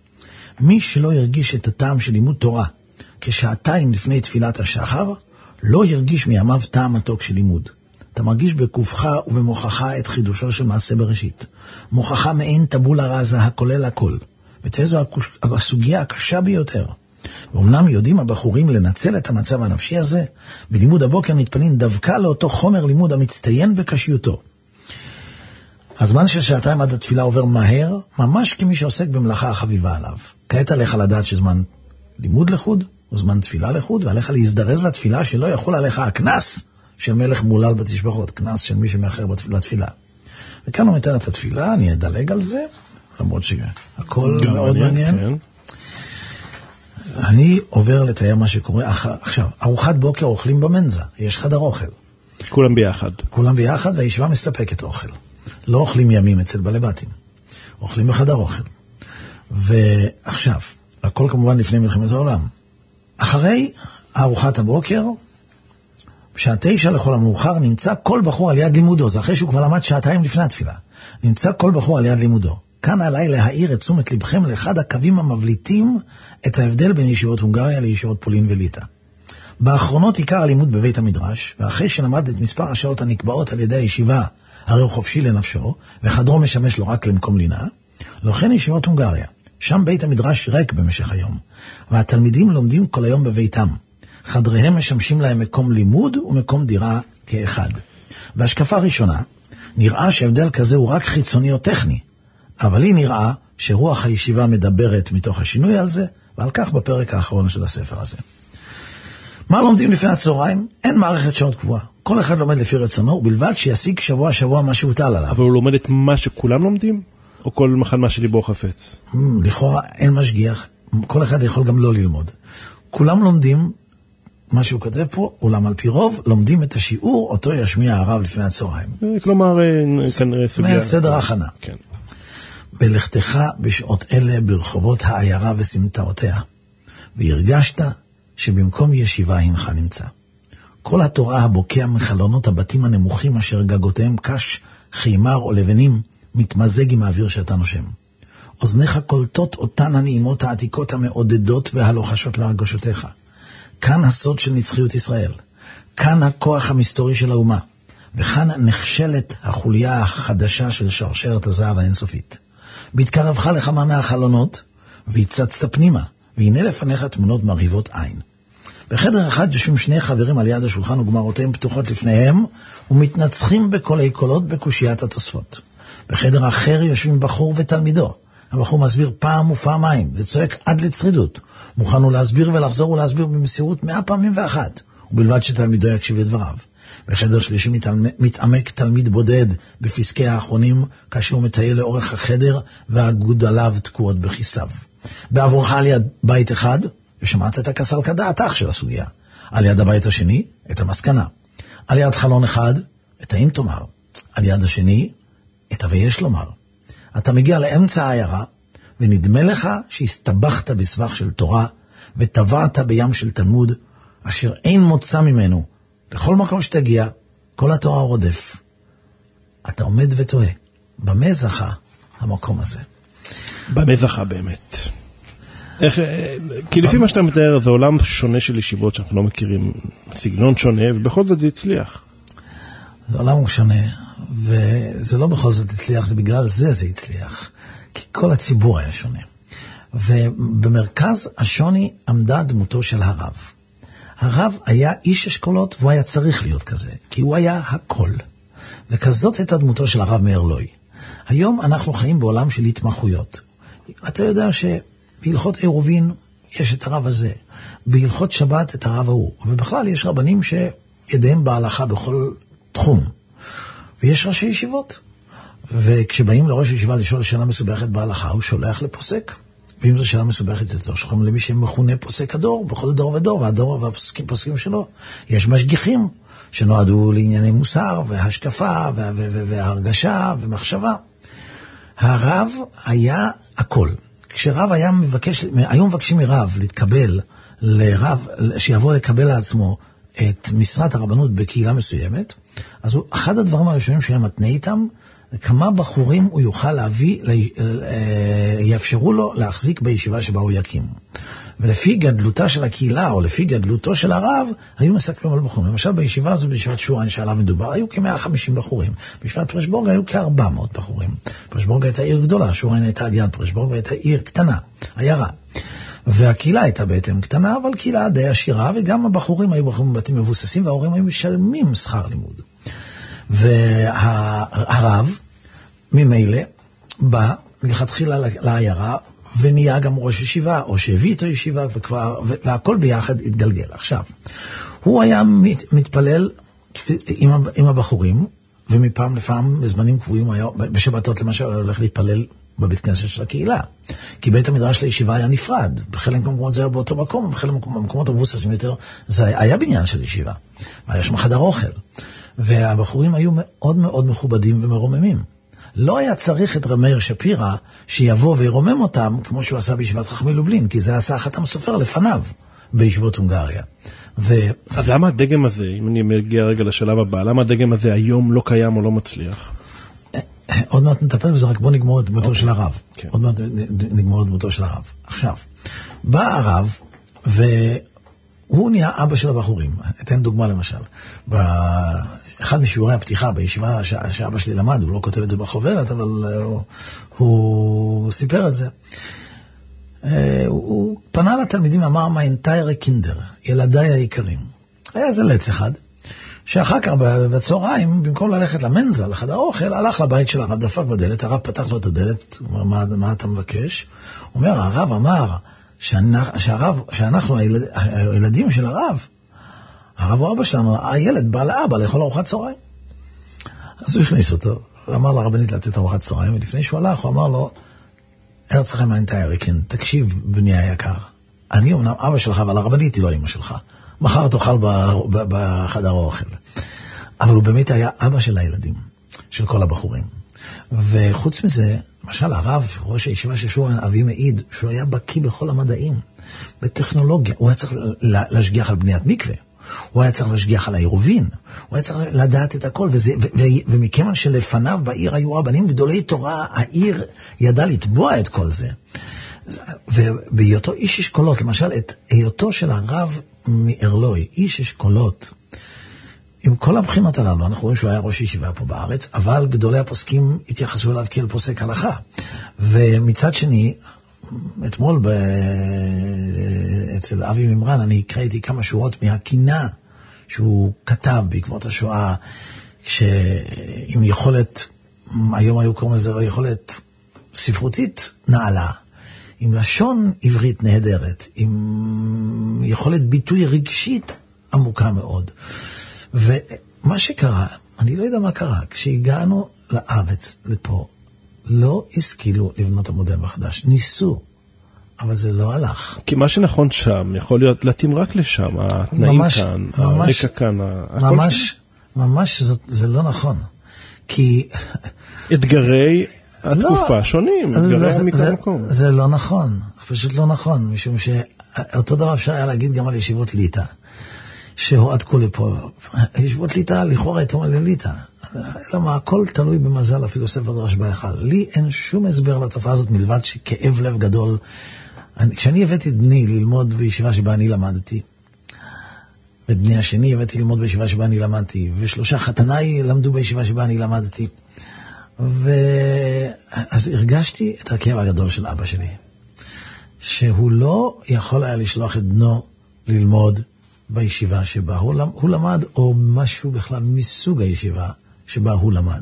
מי שלא ירגיש את הטעם של לימוד תורה כשעתיים לפני תפילת השחר, לא ירגיש מימיו טעם מתוק של לימוד. אתה מרגיש בקופך ובמוחך את חידושו של מעשה בראשית. מוחך מעין טבולה רזה הכולל הכל. ותזו הסוגיה הקשה ביותר. ואומנם יודעים הבחורים לנצל את המצב הנפשי הזה, בלימוד הבוקר נתפנים דווקא לאותו חומר לימוד המצטיין בקשיותו. הזמן של שעתיים עד התפילה עובר מהר, ממש כמי שעוסק במלאכה החביבה עליו. כעת עליך לדעת שזמן לימוד לחוד, הוא זמן תפילה לחוד, ועליך להזדרז לתפילה שלא יכול עליך הכנס של מלך מולל בתשבחות, כנס של מי שמאחר לתפילה. וכאן הוא מתאר את התפילה, אני אדלג על זה, למרות שהכל מאוד מעניין. כן. אני עובר לתאר מה שקורה עכשיו. ארוחת בוקר אוכלים במנזה, יש חדר אוכל. כולם ביחד. כולם ביחד, והישיבה מסתפקת אוכל. לא אוכלים ימים אצל בעלי בתים. אוכלים בחדר אוכל. ועכשיו, הכל כמובן לפני מלחמת העולם. אחרי ארוחת הבוקר, בשעה תשע לכל המאוחר, נמצא כל בחור על יד לימודו. זה אחרי שהוא כבר למד שעתיים לפני התפילה. נמצא כל בחור על יד לימודו. כאן עליי להעיר את תשומת לבכם לאחד הקווים המבליטים את ההבדל בין ישיבות הונגריה לישיבות פולין וליטא. באחרונות עיקר הלימוד בבית המדרש, ואחרי שלמד את מספר השעות הנקבעות על ידי הישיבה, הרי הוא חופשי לנפשו, וחדרו משמש לו רק למקום לינה, לכן ישיבות הונגריה. שם בית המדרש ריק במשך היום, והתלמידים לומדים כל היום בביתם. חדריהם משמשים להם מקום לימוד ומקום דירה כאחד. בהשקפה ראשונה, נראה שהבדל כזה הוא רק חיצוני או טכני, אבל היא נראה שרוח הישיבה מדברת מתוך השינוי על זה, ועל כך בפרק האחרון של הספר הזה. מה לומדים לפני הצהריים? אין מערכת שעות קבועה. כל אחד לומד לפי רצונו, ובלבד שישיג שבוע שבוע מה שהוטל עליו. אבל הוא לומד את מה שכולם לומדים? או כל מחל מה שליבו חפץ? לכאורה אין משגיח, כל אחד יכול גם לא ללמוד. כולם לומדים, מה שהוא כותב פה, אולם על פי רוב, לומדים את השיעור, אותו ישמיע הרב לפני הצהריים. כלומר, כנראה סוגיה. סדר הכנה. כן. בלכתך בשעות אלה ברחובות העיירה וסמטאותיה, והרגשת שבמקום ישיבה הינך נמצא. כל התורה הבוקע מחלונות הבתים הנמוכים אשר גגותיהם קש, חימר או לבנים, מתמזג עם האוויר שאתה נושם. אוזניך קולטות אותן הנעימות העתיקות המעודדות והלוחשות להרגשותיך. כאן הסוד של נצחיות ישראל. כאן הכוח המסתורי של האומה. וכאן נכשלת החוליה החדשה של שרשרת הזהב האינסופית. בהתקרבך לכמה מהחלונות, והצצת פנימה, והנה לפניך תמונות מרהיבות עין. בחדר אחד יושבים שני חברים על יד השולחן וגמרותיהם פתוחות לפניהם, ומתנצחים בקולי קולות בקושיית התוספות. בחדר אחר יושבים בחור ותלמידו. הבחור מסביר פעם ופעמיים, וצועק עד לצרידות. מוכן הוא להסביר ולחזור ולהסביר במסירות מאה פעמים ואחת, ובלבד שתלמידו יקשיב לדבריו. בחדר שלישי מתעמק תלמיד בודד בפסקי האחרונים, כאשר הוא מטייל לאורך החדר, והגודליו תקועות בכיסיו. בעבורך על יד בית אחד, ושמעת את הכסל כדעתך של הסוגיה. על יד הבית השני, את המסקנה. על יד חלון אחד, את האם תאמר. על יד השני, את הויש לומר. אתה מגיע לאמצע העיירה, ונדמה לך שהסתבכת בסבך של תורה, וטבעת בים של תלמוד, אשר אין מוצא ממנו. לכל מקום שתגיע, כל התורה רודף. אתה עומד ותוהה, במה זכה המקום הזה? במה זכה באמת? איך, כי לפי מה שאתה מתאר, זה עולם שונה של ישיבות שאנחנו לא מכירים, סגנון שונה, ובכל זאת זה הצליח. זה עולם הוא שונה, וזה לא בכל זאת הצליח, זה בגלל זה זה הצליח. כי כל הציבור היה שונה. ובמרכז השוני עמדה דמותו של הרב. הרב היה איש אשכולות, והוא היה צריך להיות כזה, כי הוא היה הכל. וכזאת הייתה דמותו של הרב מאיר לוי. היום אנחנו חיים בעולם של התמחויות. אתה יודע שבהלכות עירובין יש את הרב הזה, בהלכות שבת את הרב ההוא, ובכלל יש רבנים שידיהם בהלכה בכל תחום. ויש ראשי ישיבות. וכשבאים לראש ישיבה לשאול שאלה מסובכת בהלכה, הוא שולח לפוסק. ואם זו שאלה מסובכת יותר, שולחים למי שמכונה פוסק הדור, בכל דור ודור, והדור והפוסקים פוסקים שלו. יש משגיחים שנועדו לענייני מוסר, והשקפה, וההרגשה, ומחשבה. הרב היה הכל. כשרב היה מבקש, היו מבקשים מרב להתקבל לרב, שיבוא לקבל לעצמו את משרת הרבנות בקהילה מסוימת, אז אחד הדברים הראשונים שהיה מתנה איתם, כמה בחורים הוא יוכל להביא, יאפשרו לו להחזיק בישיבה שבה הוא יקים. ולפי גדלותה של הקהילה, או לפי גדלותו של הרב, היו מסכמים על בחורים. למשל בישיבה הזו, בישיבת שורן שעליו מדובר, היו כ-מאה וחמישים בחורים. בישיבת פרשבורג היו כ-ארבע מאות בחורים. פרשבורג הייתה עיר גדולה, שורן הייתה על יד פרשבורג, הייתה עיר קטנה, עיירה. והקהילה הייתה בעצם קטנה, אבל קהילה די עשירה, וגם הבחורים היו בחורים בבתים מבוססים, וההורים היו משלמים שכר לימוד. והרב, ממילא, בא מלכתחילה לעיירה, ונהיה גם ראש ישיבה, או שהביא איתו ישיבה, וכבר, והכל ביחד התגלגל. עכשיו, הוא היה מת, מתפלל עם, עם הבחורים, ומפעם לפעם, בזמנים קבועים, היה, בשבתות למשל, הולך להתפלל בבית כנסת של הקהילה. כי בית המדרש לישיבה היה נפרד. בחלק מהמקומות זה היה באותו מקום, בחלק מהמקומות המבוססים יותר, זה היה בניין של ישיבה. והיה שם חדר אוכל. והבחורים היו מאוד מאוד מכובדים ומרוממים. לא היה צריך את רמי שפירא שיבוא וירומם אותם, כמו שהוא עשה בישיבת חכמי לובלין, כי זה עשה חתם סופר לפניו בישיבות הונגריה. ו... אז למה הדגם הזה, אם אני מגיע רגע לשלב הבא, למה הדגם הזה היום לא קיים או לא מצליח? עוד מעט נטפל בזה, רק בוא נגמור את דמותו של הרב. עוד מעט נגמור את דמותו של הרב. עכשיו, בא הרב, והוא נהיה אבא של הבחורים. אתן דוגמה למשל. באחד משיעורי הפתיחה בישיבה שאבא שלי למד, הוא לא כותב את זה בחוברת, אבל הוא סיפר את זה. הוא פנה לתלמידים, אמר, מיין טיירה קינדר, ילדיי היקרים. היה איזה לץ אחד, שאחר כך בצהריים, במקום ללכת למנזה, לחדר האוכל, הלך לבית של הרב, דפק בדלת, הרב פתח לו את הדלת, הוא אומר, מה, מה אתה מבקש? הוא אומר, הרב אמר, שאנחנו, שהרב, שאנחנו הילד, הילדים של הרב, הרב הוא אבא שלנו, הילד בא לאבא לאכול ארוחת צהריים. אז הוא הכניס אותו, ואמר לרבנית לתת ארוחת צהריים, ולפני שהוא הלך, הוא אמר לו, ארץ לכם האנטייריקן, תקשיב בני היקר, אני אומנם אבא שלך, אבל הרבנית היא לא אמא שלך. מחר תאכל בחדר האוכל. אבל הוא באמת היה אבא של הילדים, של כל הבחורים. וחוץ מזה, למשל הרב, ראש הישיבה של שורן, אבי מעיד, שהוא היה בקיא בכל המדעים, בטכנולוגיה. הוא היה צריך להשגיח על בניית מקווה, הוא היה צריך להשגיח על העירובין, הוא היה צריך לדעת את הכל, וזה, ו- ו- ומכיוון שלפניו בעיר היו רבנים גדולי תורה, העיר ידע לתבוע את כל זה. ובהיותו איש אשכולות, למשל את היותו של הרב מארלוי, איש אשכולות, עם כל הבחינות הללו, אנחנו רואים שהוא היה ראש ישיבה פה בארץ, אבל גדולי הפוסקים התייחסו אליו כאל פוסק הלכה. ומצד שני, אתמול ב... אצל אבי ממרן, אני הקראתי כמה שורות מהקינה שהוא כתב בעקבות השואה, שעם יכולת, היום היו קוראים לזה יכולת ספרותית נעלה, עם לשון עברית נהדרת, עם יכולת ביטוי רגשית עמוקה מאוד. ומה שקרה, אני לא יודע מה קרה, כשהגענו לארץ, לפה, לא השכילו לבנות המודל מחדש. ניסו, אבל זה לא הלך. כי מה שנכון שם, יכול להיות להתאים רק לשם, התנאים ממש, כאן, ממש, הרקע כאן, ממש, ממש זאת, זה לא נכון. כי... אתגרי התקופה לא, שונים, אתגרי המקום מקום. זה לא נכון, זה פשוט לא נכון, משום שאותו דבר אפשר היה להגיד גם על ישיבות ליטא, שהועדקו לפה. ישיבות ליטא, לכאורה יתום לליטא. אלא מה, הכל תלוי במזל, אפילו ספר דרש בהיכל. לי אין שום הסבר לתופעה הזאת מלבד שכאב לב גדול. אני, כשאני הבאתי את בני ללמוד בישיבה שבה אני למדתי, ואת בני השני הבאתי ללמוד בישיבה שבה אני למדתי, ושלושה חתניי למדו בישיבה שבה אני למדתי, ואז הרגשתי את הכאב הגדול של אבא שלי, שהוא לא יכול היה לשלוח את בנו ללמוד בישיבה שבה הוא, הוא למד, או משהו בכלל מסוג הישיבה שבה הוא למד.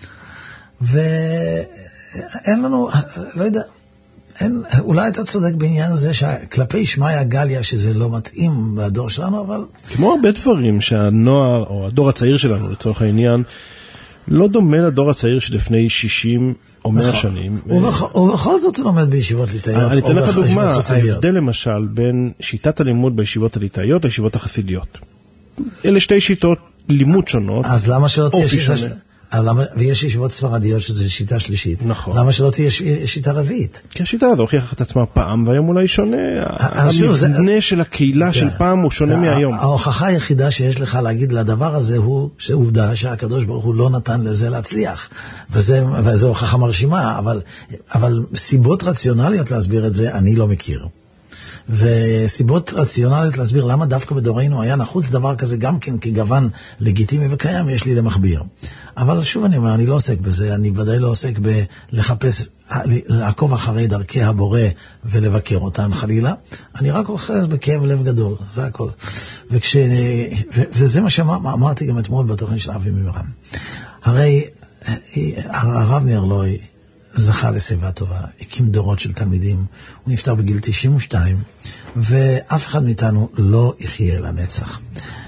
ואין לנו, לא יודע, אין, אולי אתה צודק בעניין זה שכלפי שמעיה גליה שזה לא מתאים בדור שלנו, אבל... כמו הרבה דברים שהנוער, או הדור הצעיר שלנו לצורך העניין, לא דומה לדור הצעיר שלפני שישים או מאה שנים. ובכל זאת הוא לומד בישיבות ליטאיות. אני אתן לך דוגמה, ההבדל למשל בין שיטת הלימוד בישיבות הליטאיות לישיבות החסידיות. אלה שתי שיטות לימוד שונות. אז למה שלא תהיה שיטה שונה? ויש ישיבות ספרדיות שזה שיטה שלישית. נכון. למה שלא תהיה שיטה רביעית? כי השיטה הזו הוכיחה את עצמה פעם, והיום אולי שונה. המבנה של הקהילה של פעם הוא שונה מהיום. ההוכחה היחידה שיש לך להגיד לדבר הזה הוא שעובדה שהקדוש ברוך הוא לא נתן לזה להצליח. וזו הוכחה מרשימה, אבל סיבות רציונליות להסביר את זה אני לא מכיר. וסיבות רציונליות להסביר למה דווקא בדורנו היה נחוץ דבר כזה גם כן כגוון לגיטימי וקיים, יש לי למחביר. אבל שוב אני אומר, אני לא עוסק בזה, אני ודאי לא עוסק בלחפש, לעקוב אחרי דרכי הבורא ולבקר אותן חלילה, אני רק אוחז בכאב לב גדול, זה הכל. וכש, ו, וזה מה שאמרתי גם אתמול בתוכנית של אבי ממרן. הרי הרב מארלוי זכה לשיבה טובה, הקים דורות של תלמידים, הוא נפטר בגיל תשעים ושתיים, ואף אחד מאיתנו לא יחיה לנצח.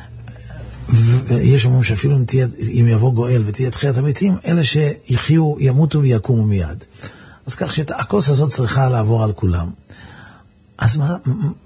ויש אומרים שאפילו אם, תהיה, אם יבוא גואל ותהיה תחיית המתים, אלה שיחיו, ימותו ויקומו מיד. אז כך שהכוס הזאת צריכה לעבור על כולם. אז מה,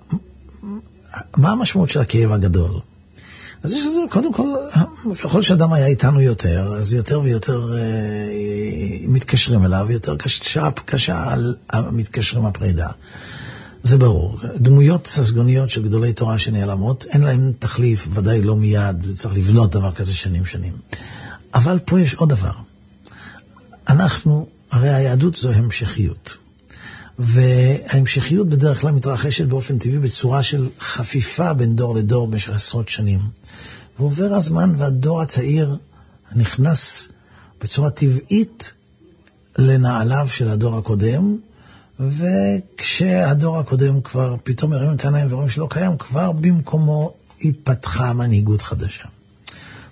מה המשמעות של הכאב הגדול? אז יש לזה, קודם כל, ככל שאדם היה איתנו יותר, אז יותר ויותר אה, מתקשרים אליו, יותר קשה, קשה על המתקשרים הפרידה. זה ברור. דמויות ססגוניות של גדולי תורה שנעלמות, אין להם תחליף, ודאי לא מיד, צריך לבנות דבר כזה שנים שנים. אבל פה יש עוד דבר. אנחנו, הרי היהדות זו המשכיות. וההמשכיות בדרך כלל מתרחשת באופן טבעי בצורה של חפיפה בין דור לדור במשך עשרות שנים. ועובר הזמן והדור הצעיר נכנס בצורה טבעית לנעליו של הדור הקודם, וכשהדור הקודם כבר פתאום מרים את העיניים ורואים שלא קיים, כבר במקומו התפתחה מנהיגות חדשה.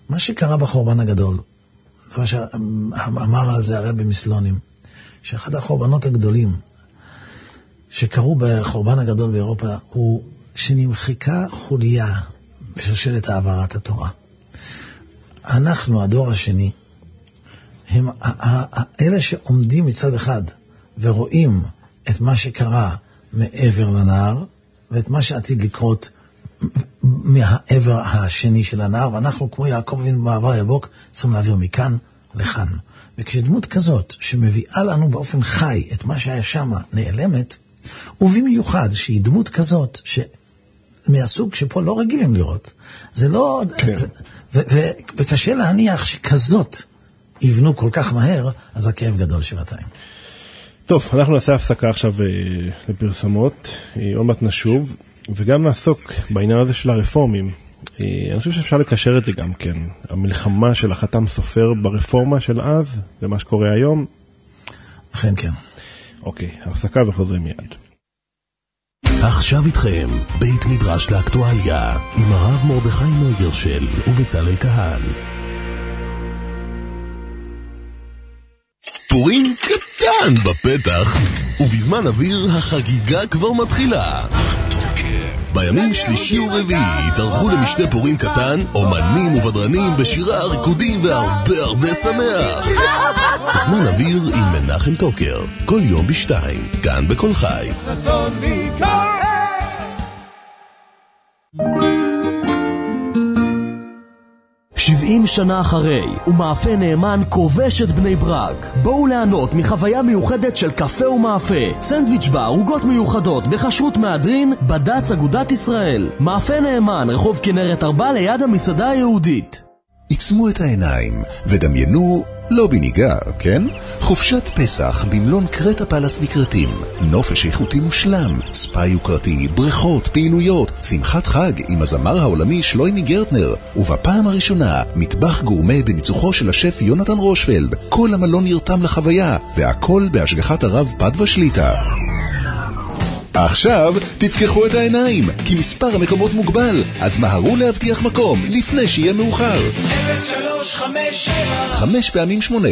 מה שקרה בחורבן הגדול, מה שאמר על זה הרבי מסלונים, שאחד החורבנות הגדולים שקרו בחורבן הגדול באירופה, הוא שנמחקה חוליה בשושלת העברת התורה. אנחנו, הדור השני, הם אלה שעומדים מצד אחד ורואים את מה שקרה מעבר לנהר, ואת מה שעתיד לקרות מהעבר השני של הנהר, ואנחנו כמו יעקב אבינו במעבר יבוק צריכים להעביר מכאן לכאן. וכשדמות כזאת שמביאה לנו באופן חי את מה שהיה שם נעלמת, ובמיוחד שהיא דמות כזאת שמהסוג שפה לא רגילים לראות, זה לא... כן. זה, ו, ו, וקשה להניח שכזאת יבנו כל כך מהר, אז הכאב גדול שבעתיים. טוב, אנחנו נעשה הפסקה עכשיו אה, לפרסמות, אה, עוד מעט נשוב, וגם נעסוק בעניין הזה של הרפורמים. אה, אני חושב שאפשר לקשר את זה גם כן, המלחמה של החתם סופר ברפורמה של אז, ומה שקורה היום. אכן כן. אוקיי, הפסקה וחוזרים מיד. עכשיו איתכם, בית מדרש לאקטואליה, עם הרב מרדכי נויגרשל ובצלאל כהן. פורים קטן בפתח, ובזמן אוויר החגיגה כבר מתחילה. בימים שלישי ורביעי התארחו למשתה פורים קטן אומנים ובדרנים בשירה, ריקודים והרבה הרבה שמח. זמן אוויר עם מנחם טוקר, כל יום בשתיים, כאן בכל חי. שבעים שנה אחרי, ומאפה נאמן כובש את בני ברק. בואו ליהנות מחוויה מיוחדת של קפה ומאפה, סנדוויץ' בר, עוגות מיוחדות בכשרות מהדרין, בד"ץ אגודת ישראל. מאפה נאמן, רחוב כנרת ארבע ליד המסעדה היהודית. עצמו את העיניים ודמיינו לא בניגה, כן? חופשת פסח במלון קרטה פלס מקרטים. נופש איכותי מושלם, ספא יוקרתי, בריכות, פעילויות, שמחת חג עם הזמר העולמי שלוימי גרטנר, ובפעם הראשונה מטבח גורמה בניצוחו של השף יונתן רושפלד. כל המלון נרתם לחוויה, והכל בהשגחת הרב פדווה שליטה. עכשיו תפקחו את העיניים, כי מספר המקומות מוגבל, אז מהרו להבטיח מקום לפני שיהיה מאוחר. אפס שלוש חמש שבע חמש פעמים שמונה.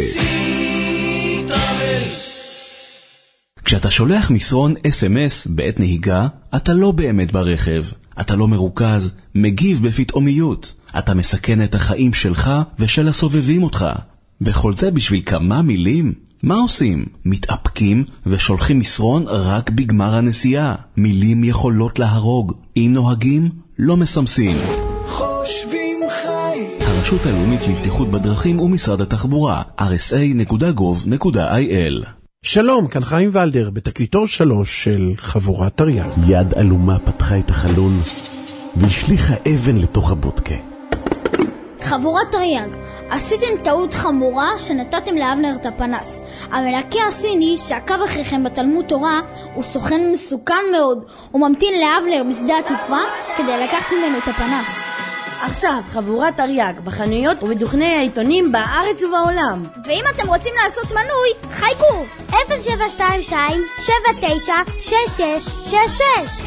כשאתה שולח מסרון אס אם אס בעת נהיגה, אתה לא באמת ברכב. אתה לא מרוכז, מגיב בפתאומיות. אתה מסכן את החיים שלך ושל הסובבים אותך. וכל זה בשביל כמה מילים? מה עושים? מתאפקים ושולחים מסרון רק בגמר הנסיעה. מילים יכולות להרוג. אם נוהגים, לא מסמסים. חושבים חי. הרשות הלאומית לבטיחות בדרכים ומשרד התחבורה, אר אס איי נקודה גוב נקודה איי אל. שלום, כאן חיים ולדר, בתקליטור שלוש של חבורת תרי"ג. יד אלומה פתחה את החלון והשליחה אבן לתוך הבודקה. חבורת תרי"ג, עשיתם טעות חמורה שנתתם לאבנר את הפנס. המלכה הסיני שעקב אחריכם בתלמוד תורה הוא סוכן מסוכן מאוד. הוא ממתין לאבנר בשדה התעופה כדי לקחת ממנו את הפנס. עכשיו חבורת תרי"ג בחנויות ובדוכני העיתונים בארץ ובעולם. ואם אתם רוצים לעשות מנוי, חייגו אפס שבע שתיים שתיים שבע תשע שש שש שש שש.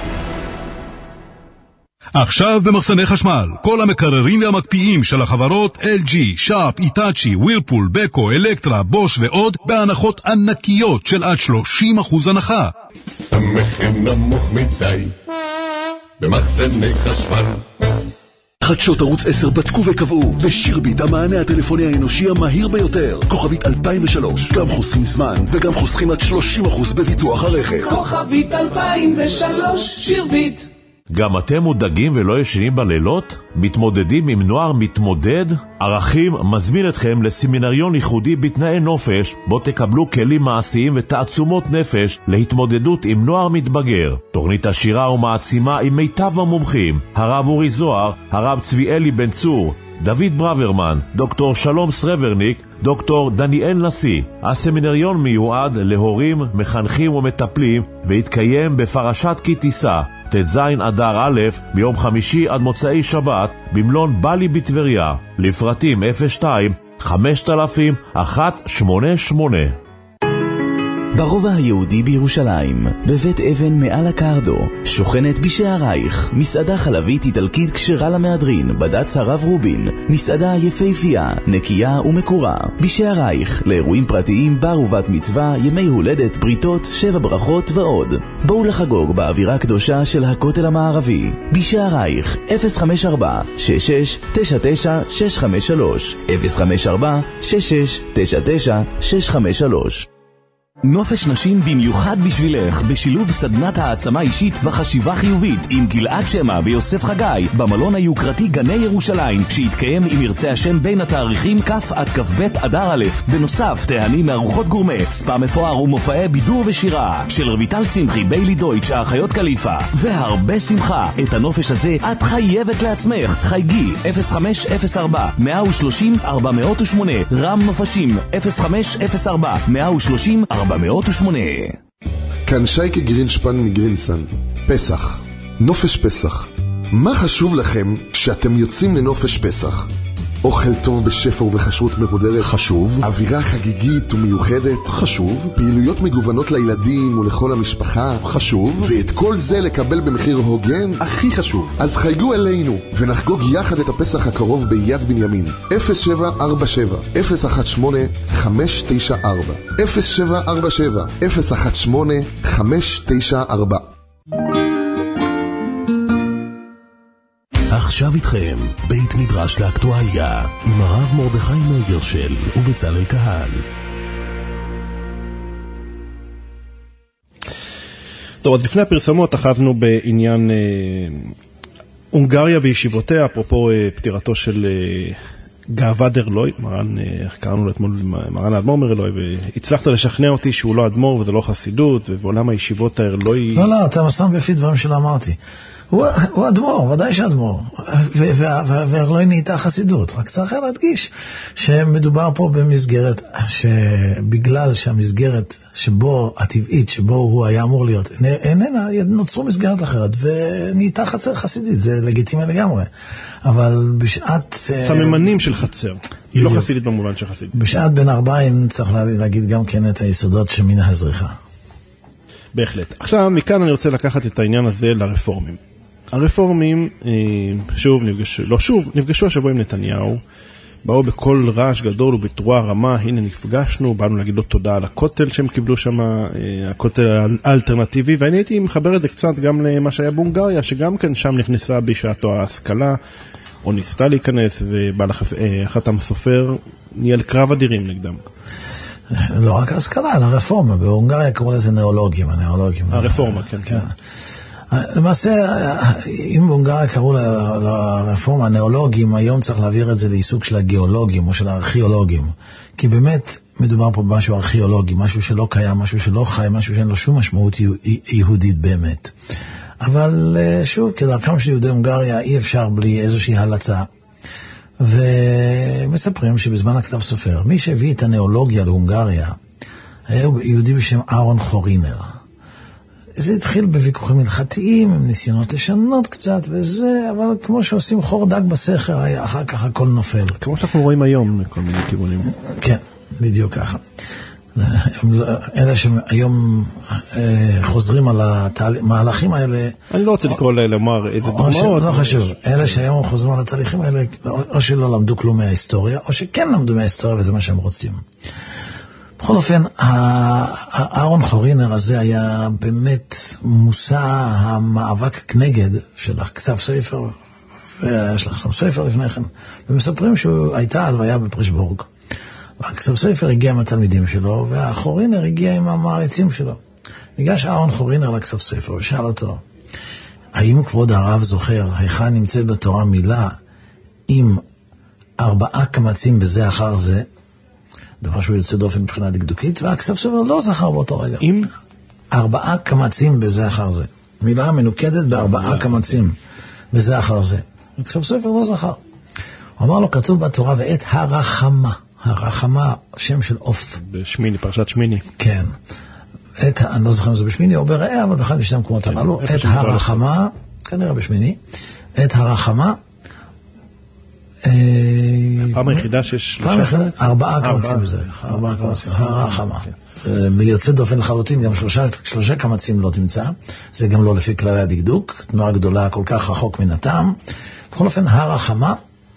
עכשיו במחסני חשמל, כל המקררים והמקפיאים של החברות אל ג'י, שאפ, איטאצ'י, ווירפול, בקו, אלקטרה, בוש ועוד, בהנחות ענקיות של עד שלושים אחוז הנחה. המחיר נמוך מדי במחסני חשמל. חדשות ערוץ עשר בדקו וקבעו בשירביט המענה הטלפוני האנושי המהיר ביותר, כוכבית אלפיים ושלוש. גם חוסכים זמן וגם חוסכים עד שלושים אחוז בביטוח הרכב. כוכבית אלפיים ושלוש שירביט. גם אתם מודאגים ולא ישנים בלילות? מתמודדים עם נוער מתמודד? ערכים מזמין אתכם לסמינריון ייחודי בתנאי נופש, בו תקבלו כלים מעשיים ותעצומות נפש להתמודדות עם נוער מתבגר. תוכנית עשירה ומעצימה עם מיטב המומחים, הרב אורי זוהר, הרב צבי אלי בן צור, דוד ברוורמן, דוקטור שלום סרברניק, דוקטור דניאל נשיא. הסמינריון מיועד להורים, מחנכים ומטפלים, והתקיים בפרשת כי תישא, תז אדר א', ביום חמישי עד מוצאי שבת, במלון בלי בטבריה. לפרטים אפס שתיים חמש אפס אפס אחת שמונה שמונה. ברובע היהודי בירושלים, בבית אבן מעל הקרדו, שוכנת בשערייך, מסעדה חלבית איטלקית כשרה למהדרין, בד"ץ הרב רובין, מסעדה יפהפייה, נקייה ומקורה. בשערייך, לאירועים פרטיים, בר ובת מצווה, ימי הולדת, בריתות, שבע ברכות ועוד. בואו לחגוג באווירה קדושה של הכותל המערבי. בשערייך, אפס חמש ארבע שש שש תשע תשע שש חמש שלוש, אפס חמש ארבע שש שש תשע תשע שש חמש שלוש. נופש נשים במיוחד בשבילך, בשילוב סדנת העצמה אישית וחשיבה חיובית עם גלעד שמה ויוסף חגי במלון היוקרתי גני ירושלים, שיתקיים אם ירצה השם בין התאריכים כ' עד כ"ב אדר א'. בנוסף, תהנים מארוחות גורמה, ספא מפואר ומופעי בידור ושירה של רויטל שמחי, ביילי דויטש, האחיות קליפה, והרבה שמחה. את הנופש הזה את חייבת לעצמך. חייגי אפס חמש אפס ארבע שלוש אפס ארבע אפס שמונה, רם נופשים אפס חמש אפס ארבע שלוש אפס ארבע מאות ושמונה. כאן שייקה גרינשפן מגרינסן. פסח, נופש פסח. מה חשוב לכם כשאתם יוצאים לנופש פסח? אוכל טוב בשפע ובחשרות מרודרת. חשוב. אווירה חגיגית ומיוחדת. חשוב. פעילויות מגוונות לילדים ולכל המשפחה. חשוב. ואת כל זה לקבל במחיר הוגן. הכי חשוב. אז חייגו אלינו ונחגוג יחד את הפסח הקרוב ביד בנימין. אפס שבע ארבע שבע אפס אחת שמונה חמש תשע ארבע אפס שבע ארבע שבע אפס אחת שמונה חמש תשע ארבע. עכשיו איתכם בית מדרש לאקטואליה עם הרב מרדכי נויגרשל ובצלאל כהן. טוב, אז לפני הפרסמות אחזנו בעניין אה, הונגריה וישיבותיה, אפרופו אה, פטירתו של אה, גאווה דרלוי, מרן, איך אה, קראנו לו אתמול, מרן האדמו"ר מרלוי, והצלחת לשכנע אותי שהוא לא אדמו"ר וזה לא חסידות, ובעולם הישיבות הארלוי... לא, לא, אתה מסתם בפי דברים שלא אמרתי. הוא, הוא אדמו"ר, ודאי שאדמו"ר, והארלוי נהייתה חסידות. רק צריך להדגיש שמדובר פה במסגרת שבגלל שהמסגרת שבו, הטבעית שבו הוא היה אמור להיות, איננה, נוצרו מסגרת אחרת, ונהייתה חצר חסידית, זה לגיטימי לגמרי. אבל בשעת... סממנים של חצר, היא לא חסידית במובן של חסידית. בשעת בין ארבעים צריך להגיד גם כן את היסודות שמן הזריחה. בהחלט. עכשיו, מכאן אני רוצה לקחת את העניין הזה לרפורמים. הרפורמים, שוב, נפגשו, לא שוב, נפגשו השבוע עם נתניהו, באו בכל רעש גדול ובתרועה רמה, הנה נפגשנו, באנו להגיד לו תודה על הכותל שהם קיבלו שם, הכותל האלטרנטיבי, ואני הייתי מחבר את זה קצת גם למה שהיה בהונגריה, שגם כן שם נכנסה בשעתו ההשכלה, או ניסתה להיכנס, ובא לחתם סופר, ניהל קרב אדירים נגדם. לא רק ההשכלה, אלא הרפורמה. בהונגריה קראו לזה נאולוגים, הנאולוגים. הרפורמה, כן, כן. למעשה, אם בהונגריה קראו לרפורמה הנאולוגים, היום צריך להעביר את זה לעיסוק של הגיאולוגים או של הארכיאולוגים. כי באמת מדובר פה במשהו ארכיאולוגי, משהו שלא קיים, משהו שלא חי, משהו שאין לו שום משמעות יהודית באמת. אבל שוב, כדרכם של יהודי הונגריה, אי אפשר בלי איזושהי הלצה. ומספרים שבזמן הכתב סופר, מי שהביא את הנאולוגיה להונגריה, היה יהודי בשם אהרון חורינר. זה התחיל בוויכוחים הלכתיים, עם ניסיונות לשנות קצת וזה, אבל כמו שעושים חור דק בסכר, אחר כך הכל נופל. כמו שאנחנו רואים היום מכל מיני כיוונים. כן, בדיוק ככה. אלה שהיום חוזרים על המהלכים האלה... אני לא רוצה לקרוא לומר איזה דוגמאות. לא חשוב. אלה שהיום חוזרים על התהליכים האלה, או שלא למדו כלום מההיסטוריה, או שכן למדו מההיסטוריה וזה מה שהם רוצים. בכל אופן, אהרון חורינר הזה היה באמת מושא המאבק נגד של הכסף ספר, ויש לך ספר לפני כן, ומספרים שהוא הייתה הלוויה בפרישבורג. והכסף ספר הגיע עם התלמידים שלו, והחורינר הגיע עם המעריצים שלו. ניגש אהרון חורינר לכסף ספר ושאל אותו, האם כבוד הרב זוכר, היכן נמצאת בתורה מילה עם ארבעה קמצים בזה אחר זה, דבר שהוא יוצא דופן מבחינה דקדוקית, והכסף ספר לא זכר באותו רגע. עם ארבעה קמצים בזה אחר זה. מילה מנוקדת בארבעה קמצים בזה אחר זה. הכסף ספר לא זכר. הוא אמר לו, כתוב בתורה, ואת הרחמה. הרחמה, שם של אוף. בשמיני, פרשת שמיני. כן. את, אני לא זוכר אם זה בשמיני או בראה, אבל באחד משני המקומות הללו, את הרחמה, כנראה בשמיני, את הרחמה, הפעם היחידה שיש... פעם היחידה, ארבעה קמצים בזה, ארבעה קמצים, הרחמה. ביוצא דופן לחלוטין, גם שלושה, שלושה קמצים לא תמצא, זה גם לא לפי כללי הדקדוק, תנועה גדולה כל כך רחוק מן הטעם, בכל אופן הר החמה,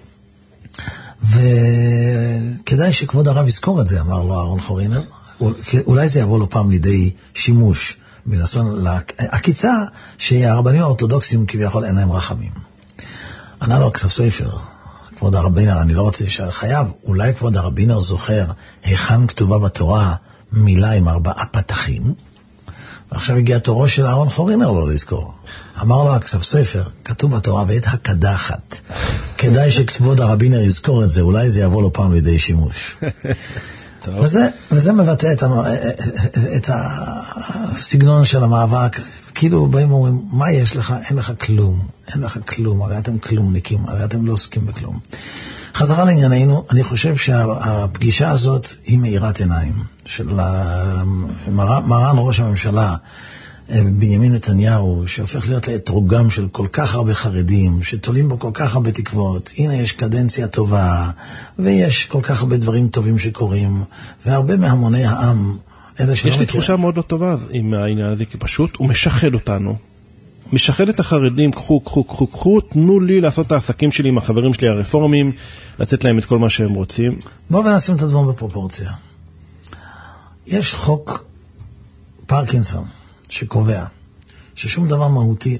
וכדאי שכבוד הרב יזכור את זה, אמר לו אהרון חורינר, אולי זה יבוא לו פעם לידי שימוש, בלשון הקיצה שהרבנים האורתודוקסים כביכול אין להם רחמים. ענה לו הכסף סופר, כבוד הרבינר, אני לא רוצה להישאר חייב, אולי כבוד הרבינר זוכר היכן כתובה בתורה מילה עם ארבעה פתחים, ועכשיו הגיע תורו של אהרון חורינר לא לזכור. אמר לו הכסף סופר, כתוב בתורה ואת הקדחת. כדאי שכבוד הרבינר יזכור את זה, אולי זה יבוא לו פעם לידי שימוש. וזה, וזה מבטא את, המ... את הסגנון של המאבק. כאילו באים ואומרים, מה יש לך? אין לך כלום. אין לך כלום. הרי אתם כלומניקים. הרי אתם לא עוסקים בכלום. חזרה לענייננו, אני חושב שהפגישה הזאת היא מאירת עיניים. של מרן ראש הממשלה, בנימין נתניהו, שהופך להיות לאתרוגם של כל כך הרבה חרדים, שתולים בו כל כך הרבה תקוות. הנה יש קדנציה טובה, ויש כל כך הרבה דברים טובים שקורים, והרבה מהמוני העם, אלה שלא מכיר. יש לי מכיר... תחושה מאוד לא טובה עם העניין הזה, כי פשוט הוא משחד אותנו. משחד את החרדים, קחו, קחו, קחו, קחו, תנו לי לעשות את העסקים שלי עם החברים שלי הרפורמים, לתת להם את כל מה שהם רוצים. בואו ונשים את הדברים בפרופורציה. יש חוק פרקינסון, שקובע ששום דבר מהותי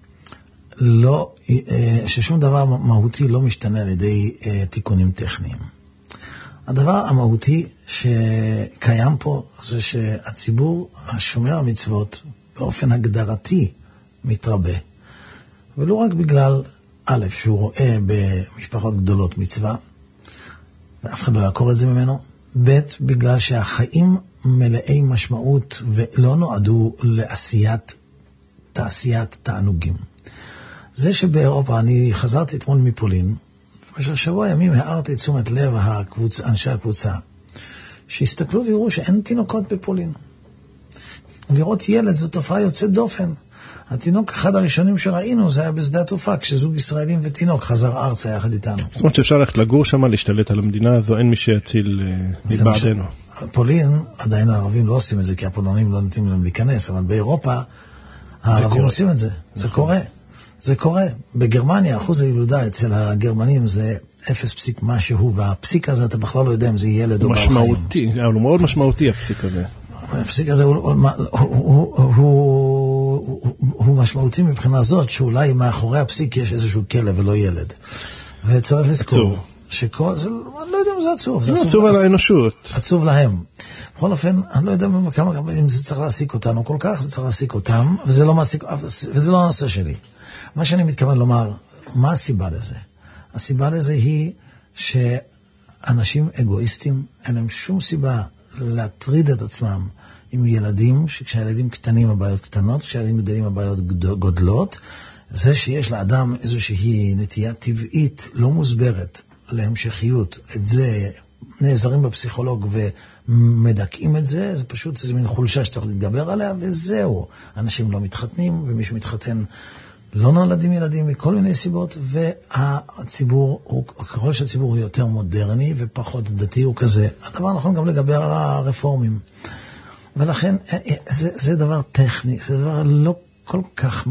לא, ששום דבר מהותי לא משתנה על ידי תיקונים טכניים. הדבר המהותי שקיים פה זה שהציבור השומר המצוות באופן הגדרתי מתרבה. ולא רק בגלל א', שהוא רואה במשפחות גדולות מצווה, ואף אחד לא יעקור את זה ממנו, ב', בגלל שהחיים מלאי משמעות ולא נועדו לעשיית תעשיית תענוגים. זה שבאירופה, אני חזרתי אתמול מפולין, במשך שבוע ימים הערתי את תשומת לב הקבוצ... אנשי הקבוצה, שהסתכלו ויראו שאין תינוקות בפולין. לראות ילד זו תופעה יוצאת דופן. התינוק אחד הראשונים שראינו זה היה בשדה התעופה, כשזוג ישראלים ותינוק חזר ארצה יחד איתנו. זאת אומרת שאפשר ללכת לגור שם, להשתלט על המדינה הזו, אין מי שיציל מבעדנו. פולין, עדיין הערבים לא עושים את זה, כי הפולנים לא נותנים להם להיכנס, אבל באירופה הערבים עושים את זה. זה קורה. זה קורה. בגרמניה, אחוז הילודה אצל הגרמנים זה אפס פסיק משהו, והפסיק הזה אתה בכלל לא יודע אם זה ילד או בעל חיים. משמעותי, הוא מאוד משמעותי הפסיק הזה. הפסיק הזה הוא משמעותי מבחינה זאת, שאולי מאחורי הפסיק יש איזשהו כלב ולא ילד. וצריך לזכור שכל, אני לא יודע אם זה עצוב. זה עצוב על האנושות. עצוב להם. בכל אופן, אני לא יודע אם זה צריך להעסיק אותנו כל כך, זה צריך להעסיק אותם, וזה לא הנושא שלי. מה שאני מתכוון לומר, מה הסיבה לזה? הסיבה לזה היא שאנשים אגואיסטים, אין להם שום סיבה להטריד את עצמם עם ילדים, שכשהילדים קטנים הבעיות קטנות, כשהילדים גדלים הבעיות גודלות, זה שיש לאדם איזושהי נטייה טבעית לא מוסברת להמשכיות, את זה נעזרים בפסיכולוג ומדכאים את זה, זה פשוט זה מין חולשה שצריך להתגבר עליה, וזהו. אנשים לא מתחתנים, ומי שמתחתן לא נולדים ילדים מכל מיני סיבות, והציבור, הוא, ככל שהציבור הוא יותר מודרני ופחות דתי, הוא כזה. הדבר נכון גם לגבי הרפורמים. ולכן זה, זה דבר טכני, זה דבר לא כל כך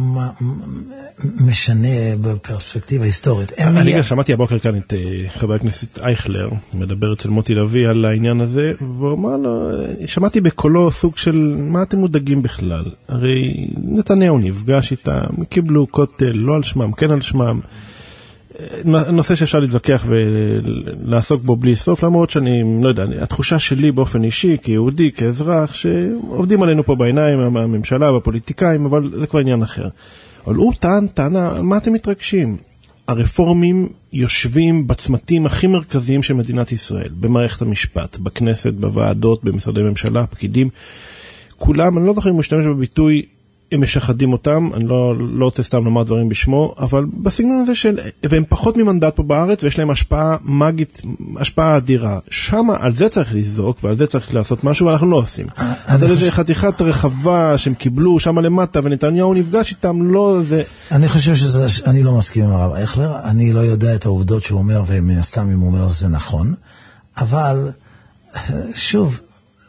משנה בפרספקטיבה היסטורית. אני גם שמעתי הבוקר כאן את חבר הכנסת אייכלר, מדבר אצל מוטי לוי על העניין הזה, והוא אמר לו, שמעתי בקולו סוג של, מה אתם מודאגים בכלל? הרי נתניהו נפגש איתם, קיבלו כותל, לא על שמם, כן על שמם. נושא שאפשר להתווכח ולעסוק בו בלי סוף, למרות שאני, לא יודע, התחושה שלי באופן אישי, כיהודי, כאזרח, שעובדים עלינו פה בעיניים, הממשלה והפוליטיקאים, אבל זה כבר עניין אחר. אבל הוא טען, טענה, על מה אתם מתרגשים? הרפורמים יושבים בצמתים הכי מרכזיים של מדינת ישראל, במערכת המשפט, בכנסת, בוועדות, במשרדי ממשלה, פקידים, כולם, אני לא זוכר אם הוא משתמש בביטוי, הם משחדים אותם, אני לא, לא רוצה סתם לומר דברים בשמו, אבל בסגנון הזה של, והם פחות ממנדט פה בארץ, ויש להם השפעה מגית, השפעה אדירה. שמה, על זה צריך לזעוק, ועל זה צריך לעשות משהו, ואנחנו לא עושים. אז על איזה חתיכת רחבה שהם קיבלו שמה למטה, ונתניהו נפגש איתם, לא זה... אני חושב שזה, אני לא מסכים עם הרב אייכלר, אני לא יודע את העובדות שהוא אומר, ומן הסתם אם הוא אומר זה נכון, אבל, שוב,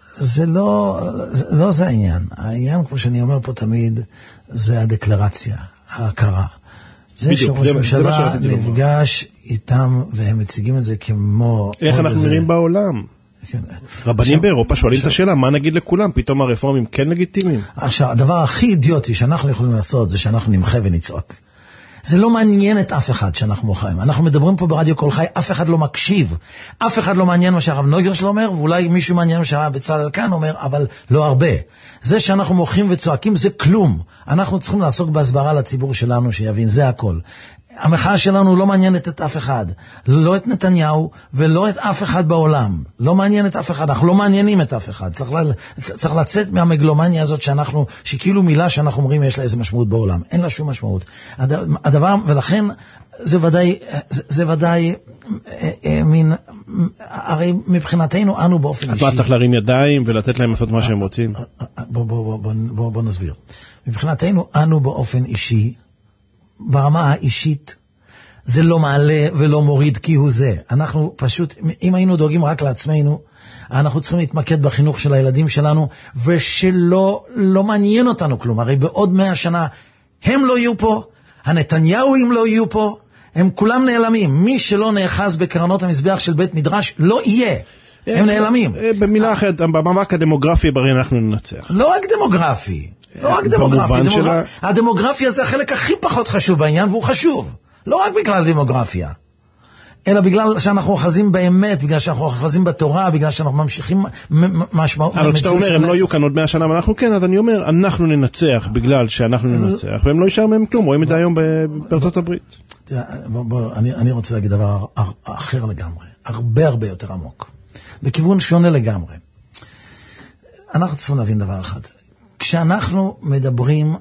זה לא, זה, לא זה העניין. העניין, כמו שאני אומר פה תמיד, זה הדקלרציה, ההכרה. זה שראש ממשלה נפגש איתם, והם מציגים את זה כמו... איך אנחנו נראים בעולם? רבנים באירופה שואלים את השאלה, מה נגיד לכולם? פתאום הרפורמים כן לגיטימיים? עכשיו, הדבר הכי אידיוטי שאנחנו יכולים לעשות, זה שאנחנו נמחה ונצעוק. זה לא מעניין את אף אחד שאנחנו מוחאים. אנחנו מדברים פה ברדיו כל חי, אף אחד לא מקשיב. אף אחד לא מעניין מה שהרב נויגרש לא אומר, ואולי מישהו מעניין מה שהרב בצלאל כאן אומר, אבל לא הרבה. זה שאנחנו מוחאים וצועקים זה כלום. אנחנו צריכים לעסוק בהסברה לציבור שלנו שיבין, זה הכל. המחאה שלנו לא מעניינת את אף אחד. לא את נתניהו ולא את אף אחד בעולם. לא מעניין את אף אחד. אנחנו לא מעניינים את אף אחד. צריך, לה, צריך לצאת מהמגלומניה הזאת שאנחנו, שכאילו מילה שאנחנו אומרים יש לה איזה משמעות בעולם. אין לה שום משמעות. הדבר, ולכן זה ודאי, זה, זה ודאי אה, אה, מין, הרי מבחינתנו אנו באופן אישי. אתה צריך להרים ידיים ולתת להם לעשות מה שהם רוצים. בוא, בוא, בוא, בוא, בוא, בוא נסביר. מבחינתנו אנו באופן אישי, ברמה האישית, זה לא מעלה ולא מוריד כי הוא זה. אנחנו פשוט, אם היינו דואגים רק לעצמנו, אנחנו צריכים להתמקד בחינוך של הילדים שלנו, ושלא לא מעניין אותנו כלום. הרי בעוד מאה שנה הם לא יהיו פה, הנתניהוים לא יהיו פה, הם כולם נעלמים. מי שלא נאחז בקרנות המזבח של בית מדרש, לא יהיה. הם נעלמים. במילה אחרת, במאבק הדמוגרפי בריא אנחנו ננצח. לא רק דמוגרפי. לא רק דמוגרפי, דמוגרפ... הדמוגרפיה זה החלק הכי פחות חשוב בעניין, והוא חשוב. לא רק בגלל דמוגרפיה, אלא בגלל שאנחנו אוחזים באמת, בגלל שאנחנו אוחזים בתורה, בגלל שאנחנו ממשיכים משמעות. אבל כשאתה אומר, הם לא יהיו כאן עוד מאה שנה, אבל אנחנו כן, אז אני אומר, אנחנו ננצח בגלל שאנחנו ננצח, והם לא יישאר מהם כלום, רואים את זה היום בארצות הברית. אני רוצה להגיד דבר אחר לגמרי, הרבה הרבה יותר עמוק, בכיוון שונה לגמרי. אנחנו צריכים להבין דבר אחד. כשאנחנו מדברים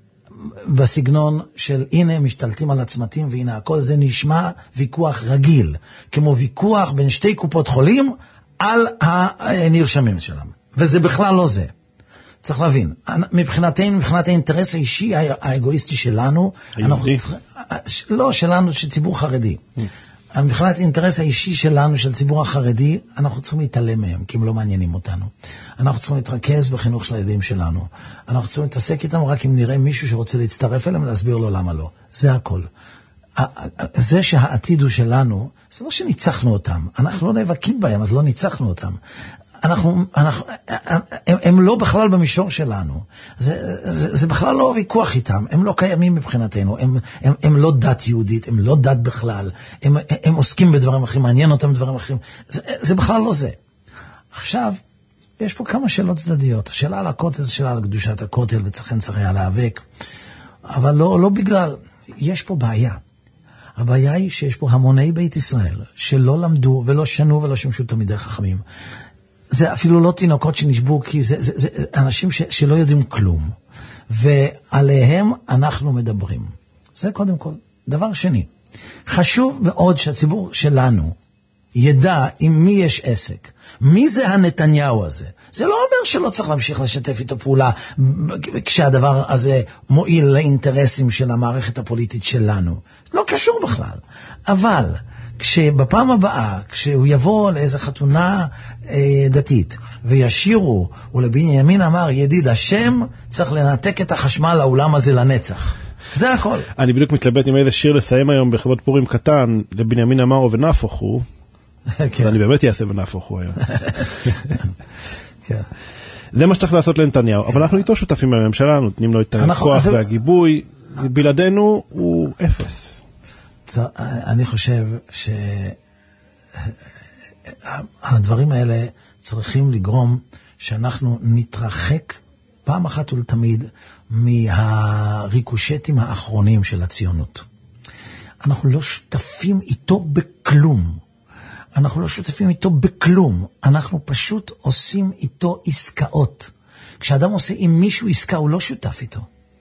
בסגנון של הנה משתלטים על הצמתים והנה הכל, זה נשמע ויכוח רגיל, כמו ויכוח בין שתי קופות חולים על הנרשמים שלהם. וזה בכלל לא זה. צריך להבין, מבחינתנו, מבחינת האינטרס האישי האגואיסטי שלנו, אנחנו צריכים, לא, שלנו, של ציבור חרדי. מבחינת האינטרס האישי שלנו, של ציבור החרדי, אנחנו צריכים להתעלם מהם, כי הם לא מעניינים אותנו. אנחנו צריכים להתרכז בחינוך של הילדים שלנו. אנחנו צריכים להתעסק איתם רק אם נראה מישהו שרוצה להצטרף אליהם, להסביר לו למה לא. זה הכל. זה שהעתיד הוא שלנו, זה לא שניצחנו אותם. אנחנו לא נאבקים בהם, אז לא ניצחנו אותם. אנחנו, אנחנו, הם, הם לא בכלל במישור שלנו. זה, זה, זה בכלל לא ויכוח איתם. הם לא קיימים מבחינתנו. הם, הם, הם לא דת יהודית, הם לא דת בכלל. הם, הם עוסקים בדברים אחרים, מעניין אותם בדברים אחרים. זה, זה בכלל לא זה. עכשיו, יש פה כמה שאלות צדדיות. השאלה על הכותל זה שאלה על קדושת הכותל, וצריכן צריך היה להיאבק. אבל לא, לא בגלל. יש פה בעיה. הבעיה היא שיש פה המוני בית ישראל, שלא למדו ולא שנו ולא שמשו תלמידי חכמים. זה אפילו לא תינוקות שנשבו, כי זה, זה, זה אנשים ש, שלא יודעים כלום. ועליהם אנחנו מדברים. זה קודם כל. דבר שני, חשוב מאוד שהציבור שלנו ידע עם מי יש עסק. מי זה הנתניהו הזה? זה לא אומר שלא צריך להמשיך לשתף איתו פעולה כשהדבר הזה מועיל לאינטרסים של המערכת הפוליטית שלנו. לא קשור בכלל. אבל כשבפעם הבאה, כשהוא יבוא לאיזו חתונה אה, דתית וישירו, ולבנימין אמר ידיד השם, צריך לנתק את החשמל לאולם הזה לנצח. זה הכל. אני בדיוק מתלבט עם איזה שיר לסיים היום בכבוד פורים קטן, לבנימין אמרו ונהפוך הוא. כן. אני באמת אעשה ונהפוך הוא היום. כן. זה מה שצריך לעשות לנתניהו, אבל אנחנו איתו שותפים בממשלה, נותנים לו את הכוח והגיבוי, בלעדינו הוא אפס. אני חושב שהדברים האלה צריכים לגרום שאנחנו נתרחק פעם אחת ולתמיד מהריקושטים האחרונים של הציונות. אנחנו לא שותפים איתו בכלום. אנחנו לא שותפים איתו בכלום. אנחנו פשוט עושים איתו עסקאות. כשאדם עושה עם מישהו עסקה, הוא לא שותף איתו.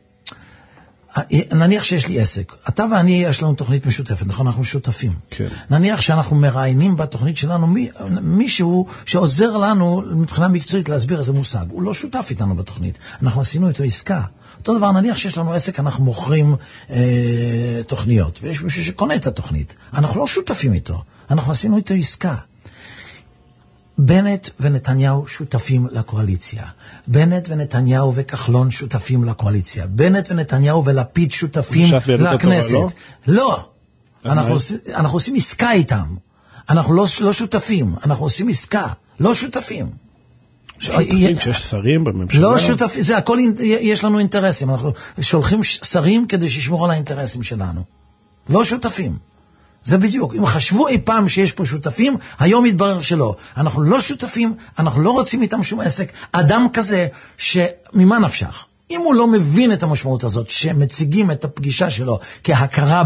נניח שיש לי עסק. אתה ואני, יש לנו תוכנית משותפת, נכון? אנחנו שותפים. כן. נניח שאנחנו מראיינים בתוכנית שלנו מי, מישהו שעוזר לנו מבחינה מקצועית להסביר איזה מושג. הוא לא שותף איתנו בתוכנית. אנחנו עשינו איתו עסקה. אותו דבר, נניח שיש לנו עסק, אנחנו מוכרים אה, תוכניות, ויש מישהו שקונה את התוכנית. אנחנו לא שותפים איתו. אנחנו עשינו איתו עסקה. בנט ונתניהו שותפים לקואליציה. בנט ונתניהו וכחלון שותפים לקואליציה. בנט ונתניהו ולפיד שותפים לכנסת. לא? לא. אנחנו, עושים, אנחנו עושים עסקה איתם. אנחנו לא, לא שותפים. אנחנו עושים עסקה. לא שותפים. שותפים שיש שרים בממשלה? לא שותפים. זה הכל, יש לנו אינטרסים. אנחנו שולחים שרים כדי שישמור על האינטרסים שלנו. לא שותפים. זה בדיוק. אם חשבו אי פעם שיש פה שותפים, היום מתברר שלא. אנחנו לא שותפים, אנחנו לא רוצים איתם שום עסק. אדם כזה שממה נפשך? אם הוא לא מבין את המשמעות הזאת, שמציגים את הפגישה שלו כהכרה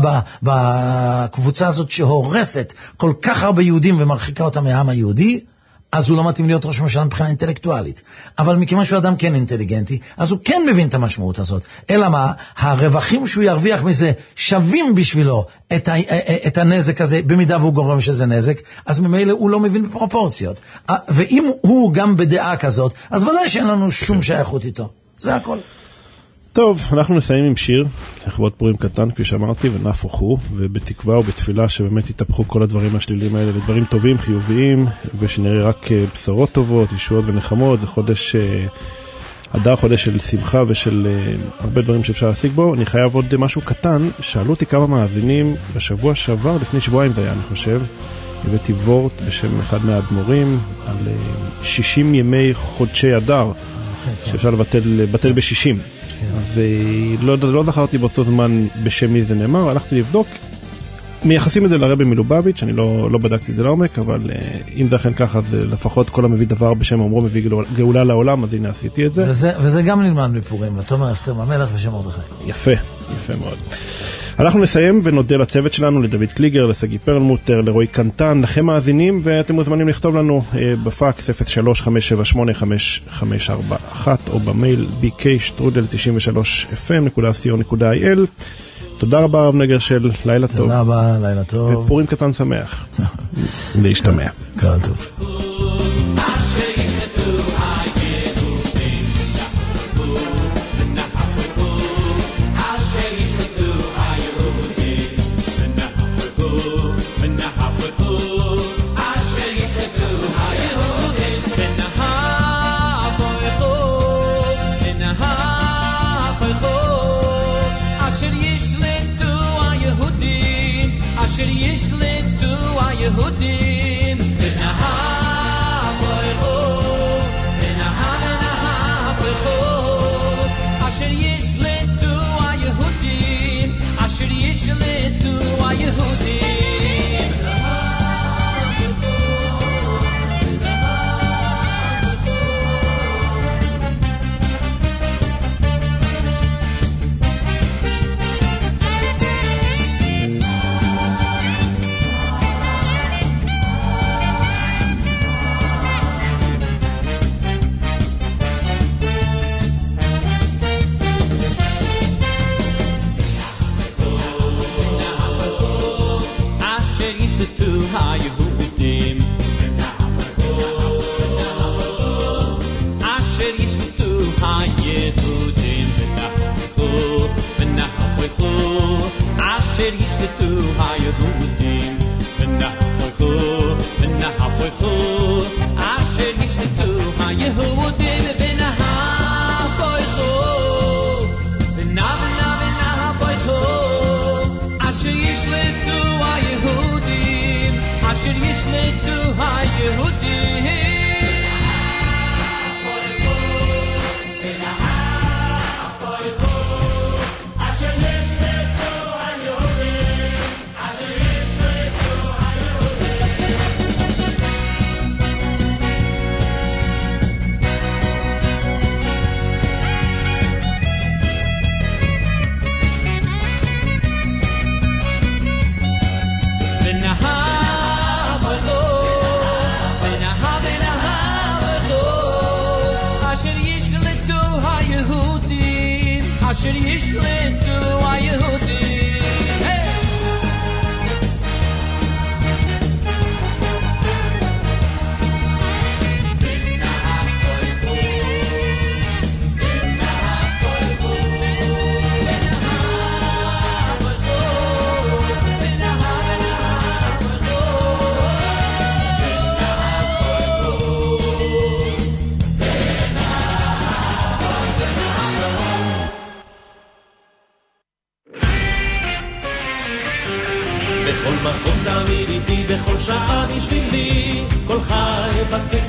בקבוצה הזאת שהורסת כל כך הרבה יהודים ומרחיקה אותם מהעם היהודי, אז הוא לא מתאים להיות ראש ממשלה מבחינה אינטלקטואלית. אבל מכיוון שהוא אדם כן אינטליגנטי, אז הוא כן מבין את המשמעות הזאת. אלא מה? הרווחים שהוא ירוויח מזה שווים בשבילו את, ה, את הנזק הזה, במידה והוא גורם שזה נזק, אז ממילא הוא לא מבין בפרופורציות. ואם הוא גם בדעה כזאת, אז ודאי שאין לנו שום שייכות איתו. זה הכל. טוב, אנחנו נסיים עם שיר, לכבוד פורים קטן, כפי שאמרתי, ונהפוך הוא, ובתקווה ובתפילה שבאמת יתהפכו כל הדברים השלילים האלה, ודברים טובים, חיוביים, ושנראה רק בשורות טובות, ישועות ונחמות. זה חודש, אדר חודש של שמחה ושל הרבה דברים שאפשר להשיג בו. אני חייב עוד משהו קטן, שאלו אותי כמה מאזינים בשבוע שעבר, לפני שבועיים זה היה, אני חושב, הבאתי וורט בשם אחד מהאדמו"רים, על שישים ימי חודשי אדר, שאפשר לבטל, לבטל בשישים. אז לא, לא זכרתי באותו זמן בשם מי זה נאמר, הלכתי לבדוק, מייחסים את זה לרבי מלובביץ', אני לא, לא בדקתי את זה לעומק, אבל אם זה אכן ככה, אז לפחות כל המביא דבר בשם אומרו מביא גאולה לעולם, אז הנה עשיתי את זה. וזה, וזה גם נלמד מפורים, ותאמר אסתר המלך בשם מרדכי. יפה, יפה מאוד. אנחנו נסיים ונודה לצוות שלנו, לדוד קליגר, לסגי פרלמוטר, לרועי קנטן, לכם מאזינים, ואתם מוזמנים לכתוב לנו אה, בפקס אפס שלוש חמש שבע שמונה חמש חמש ארבע אחת או במייל בי קיי שטרודל תשעים ושלוש אף אם נקודה סי או נקודה איי אל. תודה רבה רב נגר של לילה טוב. תודה רבה, לילה טוב. ופורים קטן שמח. להשתמע. כל טוב. אשר ישלטו היהודים ונהפכו ונהפכו אשר ישלטו היהודים אשר ישלטו היהודים היהודים אשר ישלטו היהודים ונהפכו ונהפכו אשר ישלטו היהודים ונהפכו ונהפכו אשר ישלטו היהודים ונהפכו ונהפכו אשר ישלטו היהודים אשר ישלטו היהודים אשר ישלטו היהודים אשר ישלטו אשר ישלטו היהודים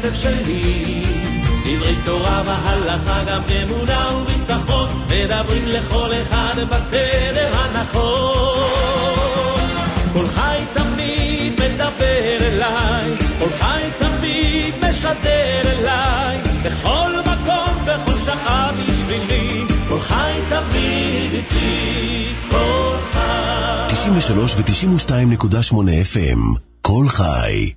בקצב שלי. דברי תורה והלכה גם אמונה וביטחון, מדברים לכל אחד בתדר הנכון. כל חי תמיד מדבר אליי, כל חי תמיד משדר אליי, בכל מקום בכל שעה בשבילי, כל חי תמיד איתי, כל חי. תשעים ושלוש ו-תשעים ושתיים נקודה שמונה אף אם, כל חי.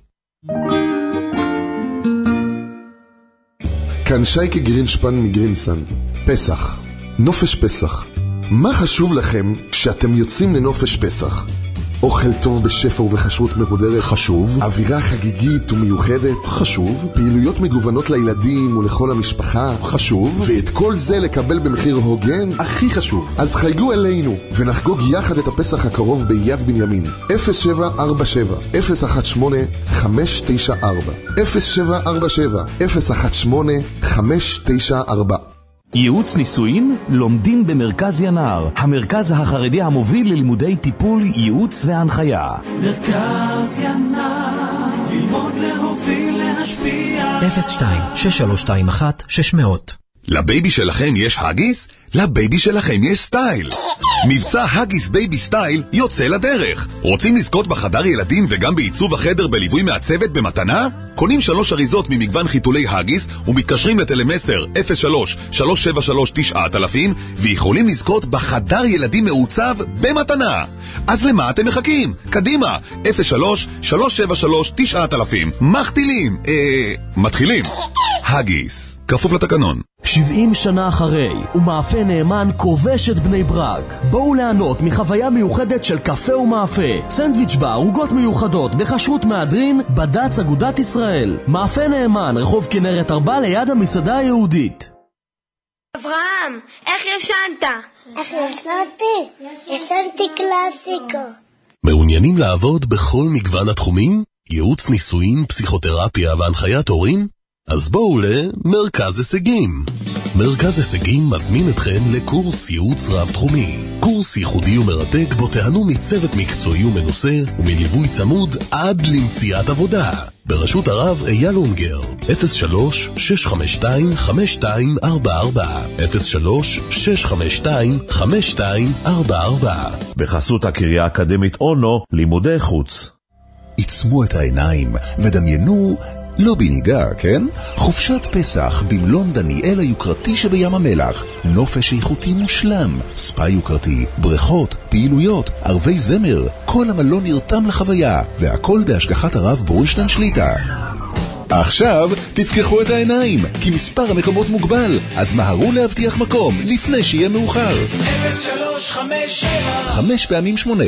כאן שייקה גרינשפן מגרינסן. פסח. נופש פסח. מה חשוב לכם כשאתם יוצאים לנופש פסח? אוכל טוב בשפע ובחשרות מרודרת. חשוב. אווירה חגיגית ומיוחדת. חשוב. פעילויות מגוונות לילדים ולכל המשפחה. חשוב. ואת כל זה לקבל במחיר הוגן. הכי חשוב. אז חייגו אלינו ונחגוג יחד את הפסח הקרוב ביד בנימין. אפס שבע ארבע שבע אפס אחת שמונה חמש תשע ארבע אפס שבע ארבע שבע אפס אחת שמונה חמש תשע ארבע. ייעוץ נישואין לומדים במרכז ינער, המרכז החרדי המוביל ללימודי טיפול, ייעוץ והנחיה. מרכז ינער, ללמוד להוביל להשפיע. אפס שתיים שש שלוש שתיים אחת שש מאות. לבייבי שלכם יש הגיס? לבייבי שלכם יש סטייל. מבצע הגיס בייבי סטייל יוצא לדרך. רוצים לזכות בחדר ילדים וגם בעיצוב החדר בליווי מעצבת במתנה? קונים שלוש אריזות ממגוון חיתולי הגיס ומתקשרים לטלמסר אפס שלוש שלוש שבע שלוש תשע אלפים ויכולים לזכות בחדר ילדים מעוצב במתנה. אז למה אתם מחכים? קדימה, אפס שלוש שלוש שבע שלוש תשע אלפים. מחתילים, אה... מתחילים. הגיס, כפוף לתקנון. שבעים שנה אחרי, ומאפה נאמן כובש את בני ברק. בואו לענות מחוויה מיוחדת של קפה ומאפה. סנדוויץ' בר, עוגות מיוחדות בכשרות מהדרין, בד"ץ אגודת ישראל. מאפה נאמן, רחוב כנרת ארבע ליד המסעדה היהודית. אברהם, איך ישנת? איך ישנתי? ישנתי קלאסיקו. מעוניינים לעבוד בכל מגוון התחומים? ייעוץ נישואין, פסיכותרפיה והנחיית הורים? אז בואו למרכז הישגים. מרכז הישגים מזמין אתכם לקורס ייעוץ רב-תחומי. קורס ייחודי ומרתק בו תענו מצוות מקצועי ומנוסה ומליווי צמוד עד למציאת עבודה. ברשות הרב אייל אונגר, אפס שלוש שש חמש שתיים חמש שתיים ארבע ארבע אפס שלוש שש חמש שתיים חמש שתיים ארבע ארבע. בחסות הקריה האקדמית אונו, לימודי חוץ. עצמו את העיניים ודמיינו לא בניגה, כן? חופשת פסח במלון דניאל היוקרתי שבים המלח. נופש איכותי מושלם, ספא יוקרתי, בריכות, פעילויות, ערבי זמר. כל המלון נרתם לחוויה, והכל בהשגחת הרב בורשטיין שליטה. עכשיו תפקחו את העיניים, כי מספר המקומות מוגבל, אז מהרו להבטיח מקום לפני שיהיה מאוחר. אפס שלוש חמש שבע חמש פעמים שמונה.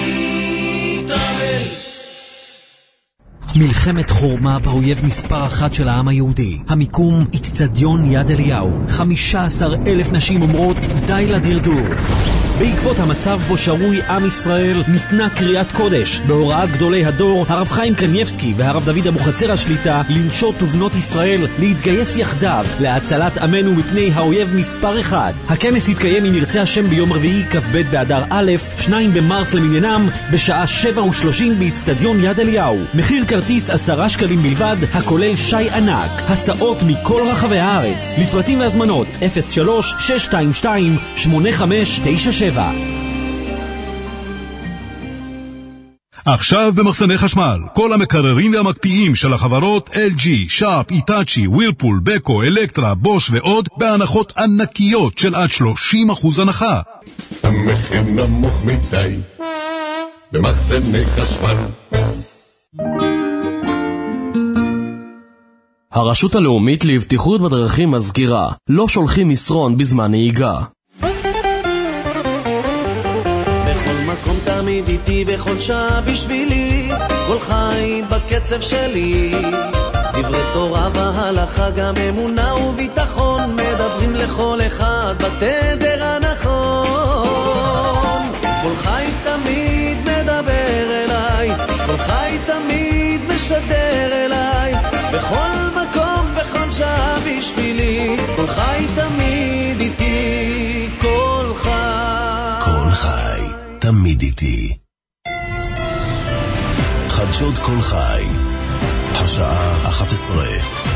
מלחמת חורמה באויב מספר אחת של העם היהודי. המיקום אצטדיון יד אליהו. חמישה עשר אלף נשים אומרות די לדרדור. בעקבות המצב בו שרוי עם ישראל ניתנה קריאת קודש בהוראת גדולי הדור הרב חיים קניבסקי והרב דוד אבוחצירא השליטה לנשות ובנות ישראל להתגייס יחדיו להצלת עמנו מפני האויב מספר אחד. הכנס יתקיים אם ירצה השם ביום רביעי כ"ב באדר א', שניים במרס למניינם, בשעה שבע ושלושים באצטדיון יד אליהו. מחיר כרטיס עשרה שקלים בלבד, הכולל שי ענק, הסעות מכל רחבי הארץ. לפרטים והזמנות אפס שלוש שש שתיים שתיים שמונה חמש תשע שבע. עכשיו במחסני חשמל, כל המקררים והמקפיאים של החברות אל ג'י, שרפ, איטאצ'י, ווירפול, בקו, אלקטרה, בוש ועוד, בהנחות ענקיות של עד שלושים אחוז הנחה. המחיר נמוך מדי במחסני חשמל. הרשות הלאומית לבטיחות בדרכים מזכירה, לא שולחים מסרון בזמן נהיגה. מקום תמיד איתי בכל שעה בשבילי, כל חי בקצב שלי. דברי תורה והלכה גם אמונה וביטחון, מדברים לכל אחד בתדר הנכון. כל חי תמיד מדבר אליי, כל חי תמיד משדר אליי, בכל מקום בכל שעה בשבילי, כל חי תמיד איתי, כל חי כל חי תמיד איתי. חדשות כל חי השעה אחת עשרה.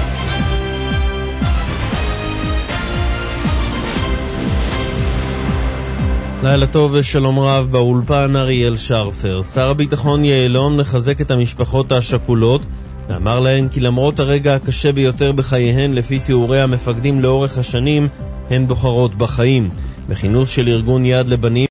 לילה טוב ושלום רב, באולפן אריאל שרפר. שר הביטחון יעלון מחזק את המשפחות השכולות ואמר להן כי למרות הרגע הקשה ביותר בחייהן לפי תיאורי המפקדים לאורך השנים, הן בוחרות בחיים. בכינוס של ארגון יד לבנים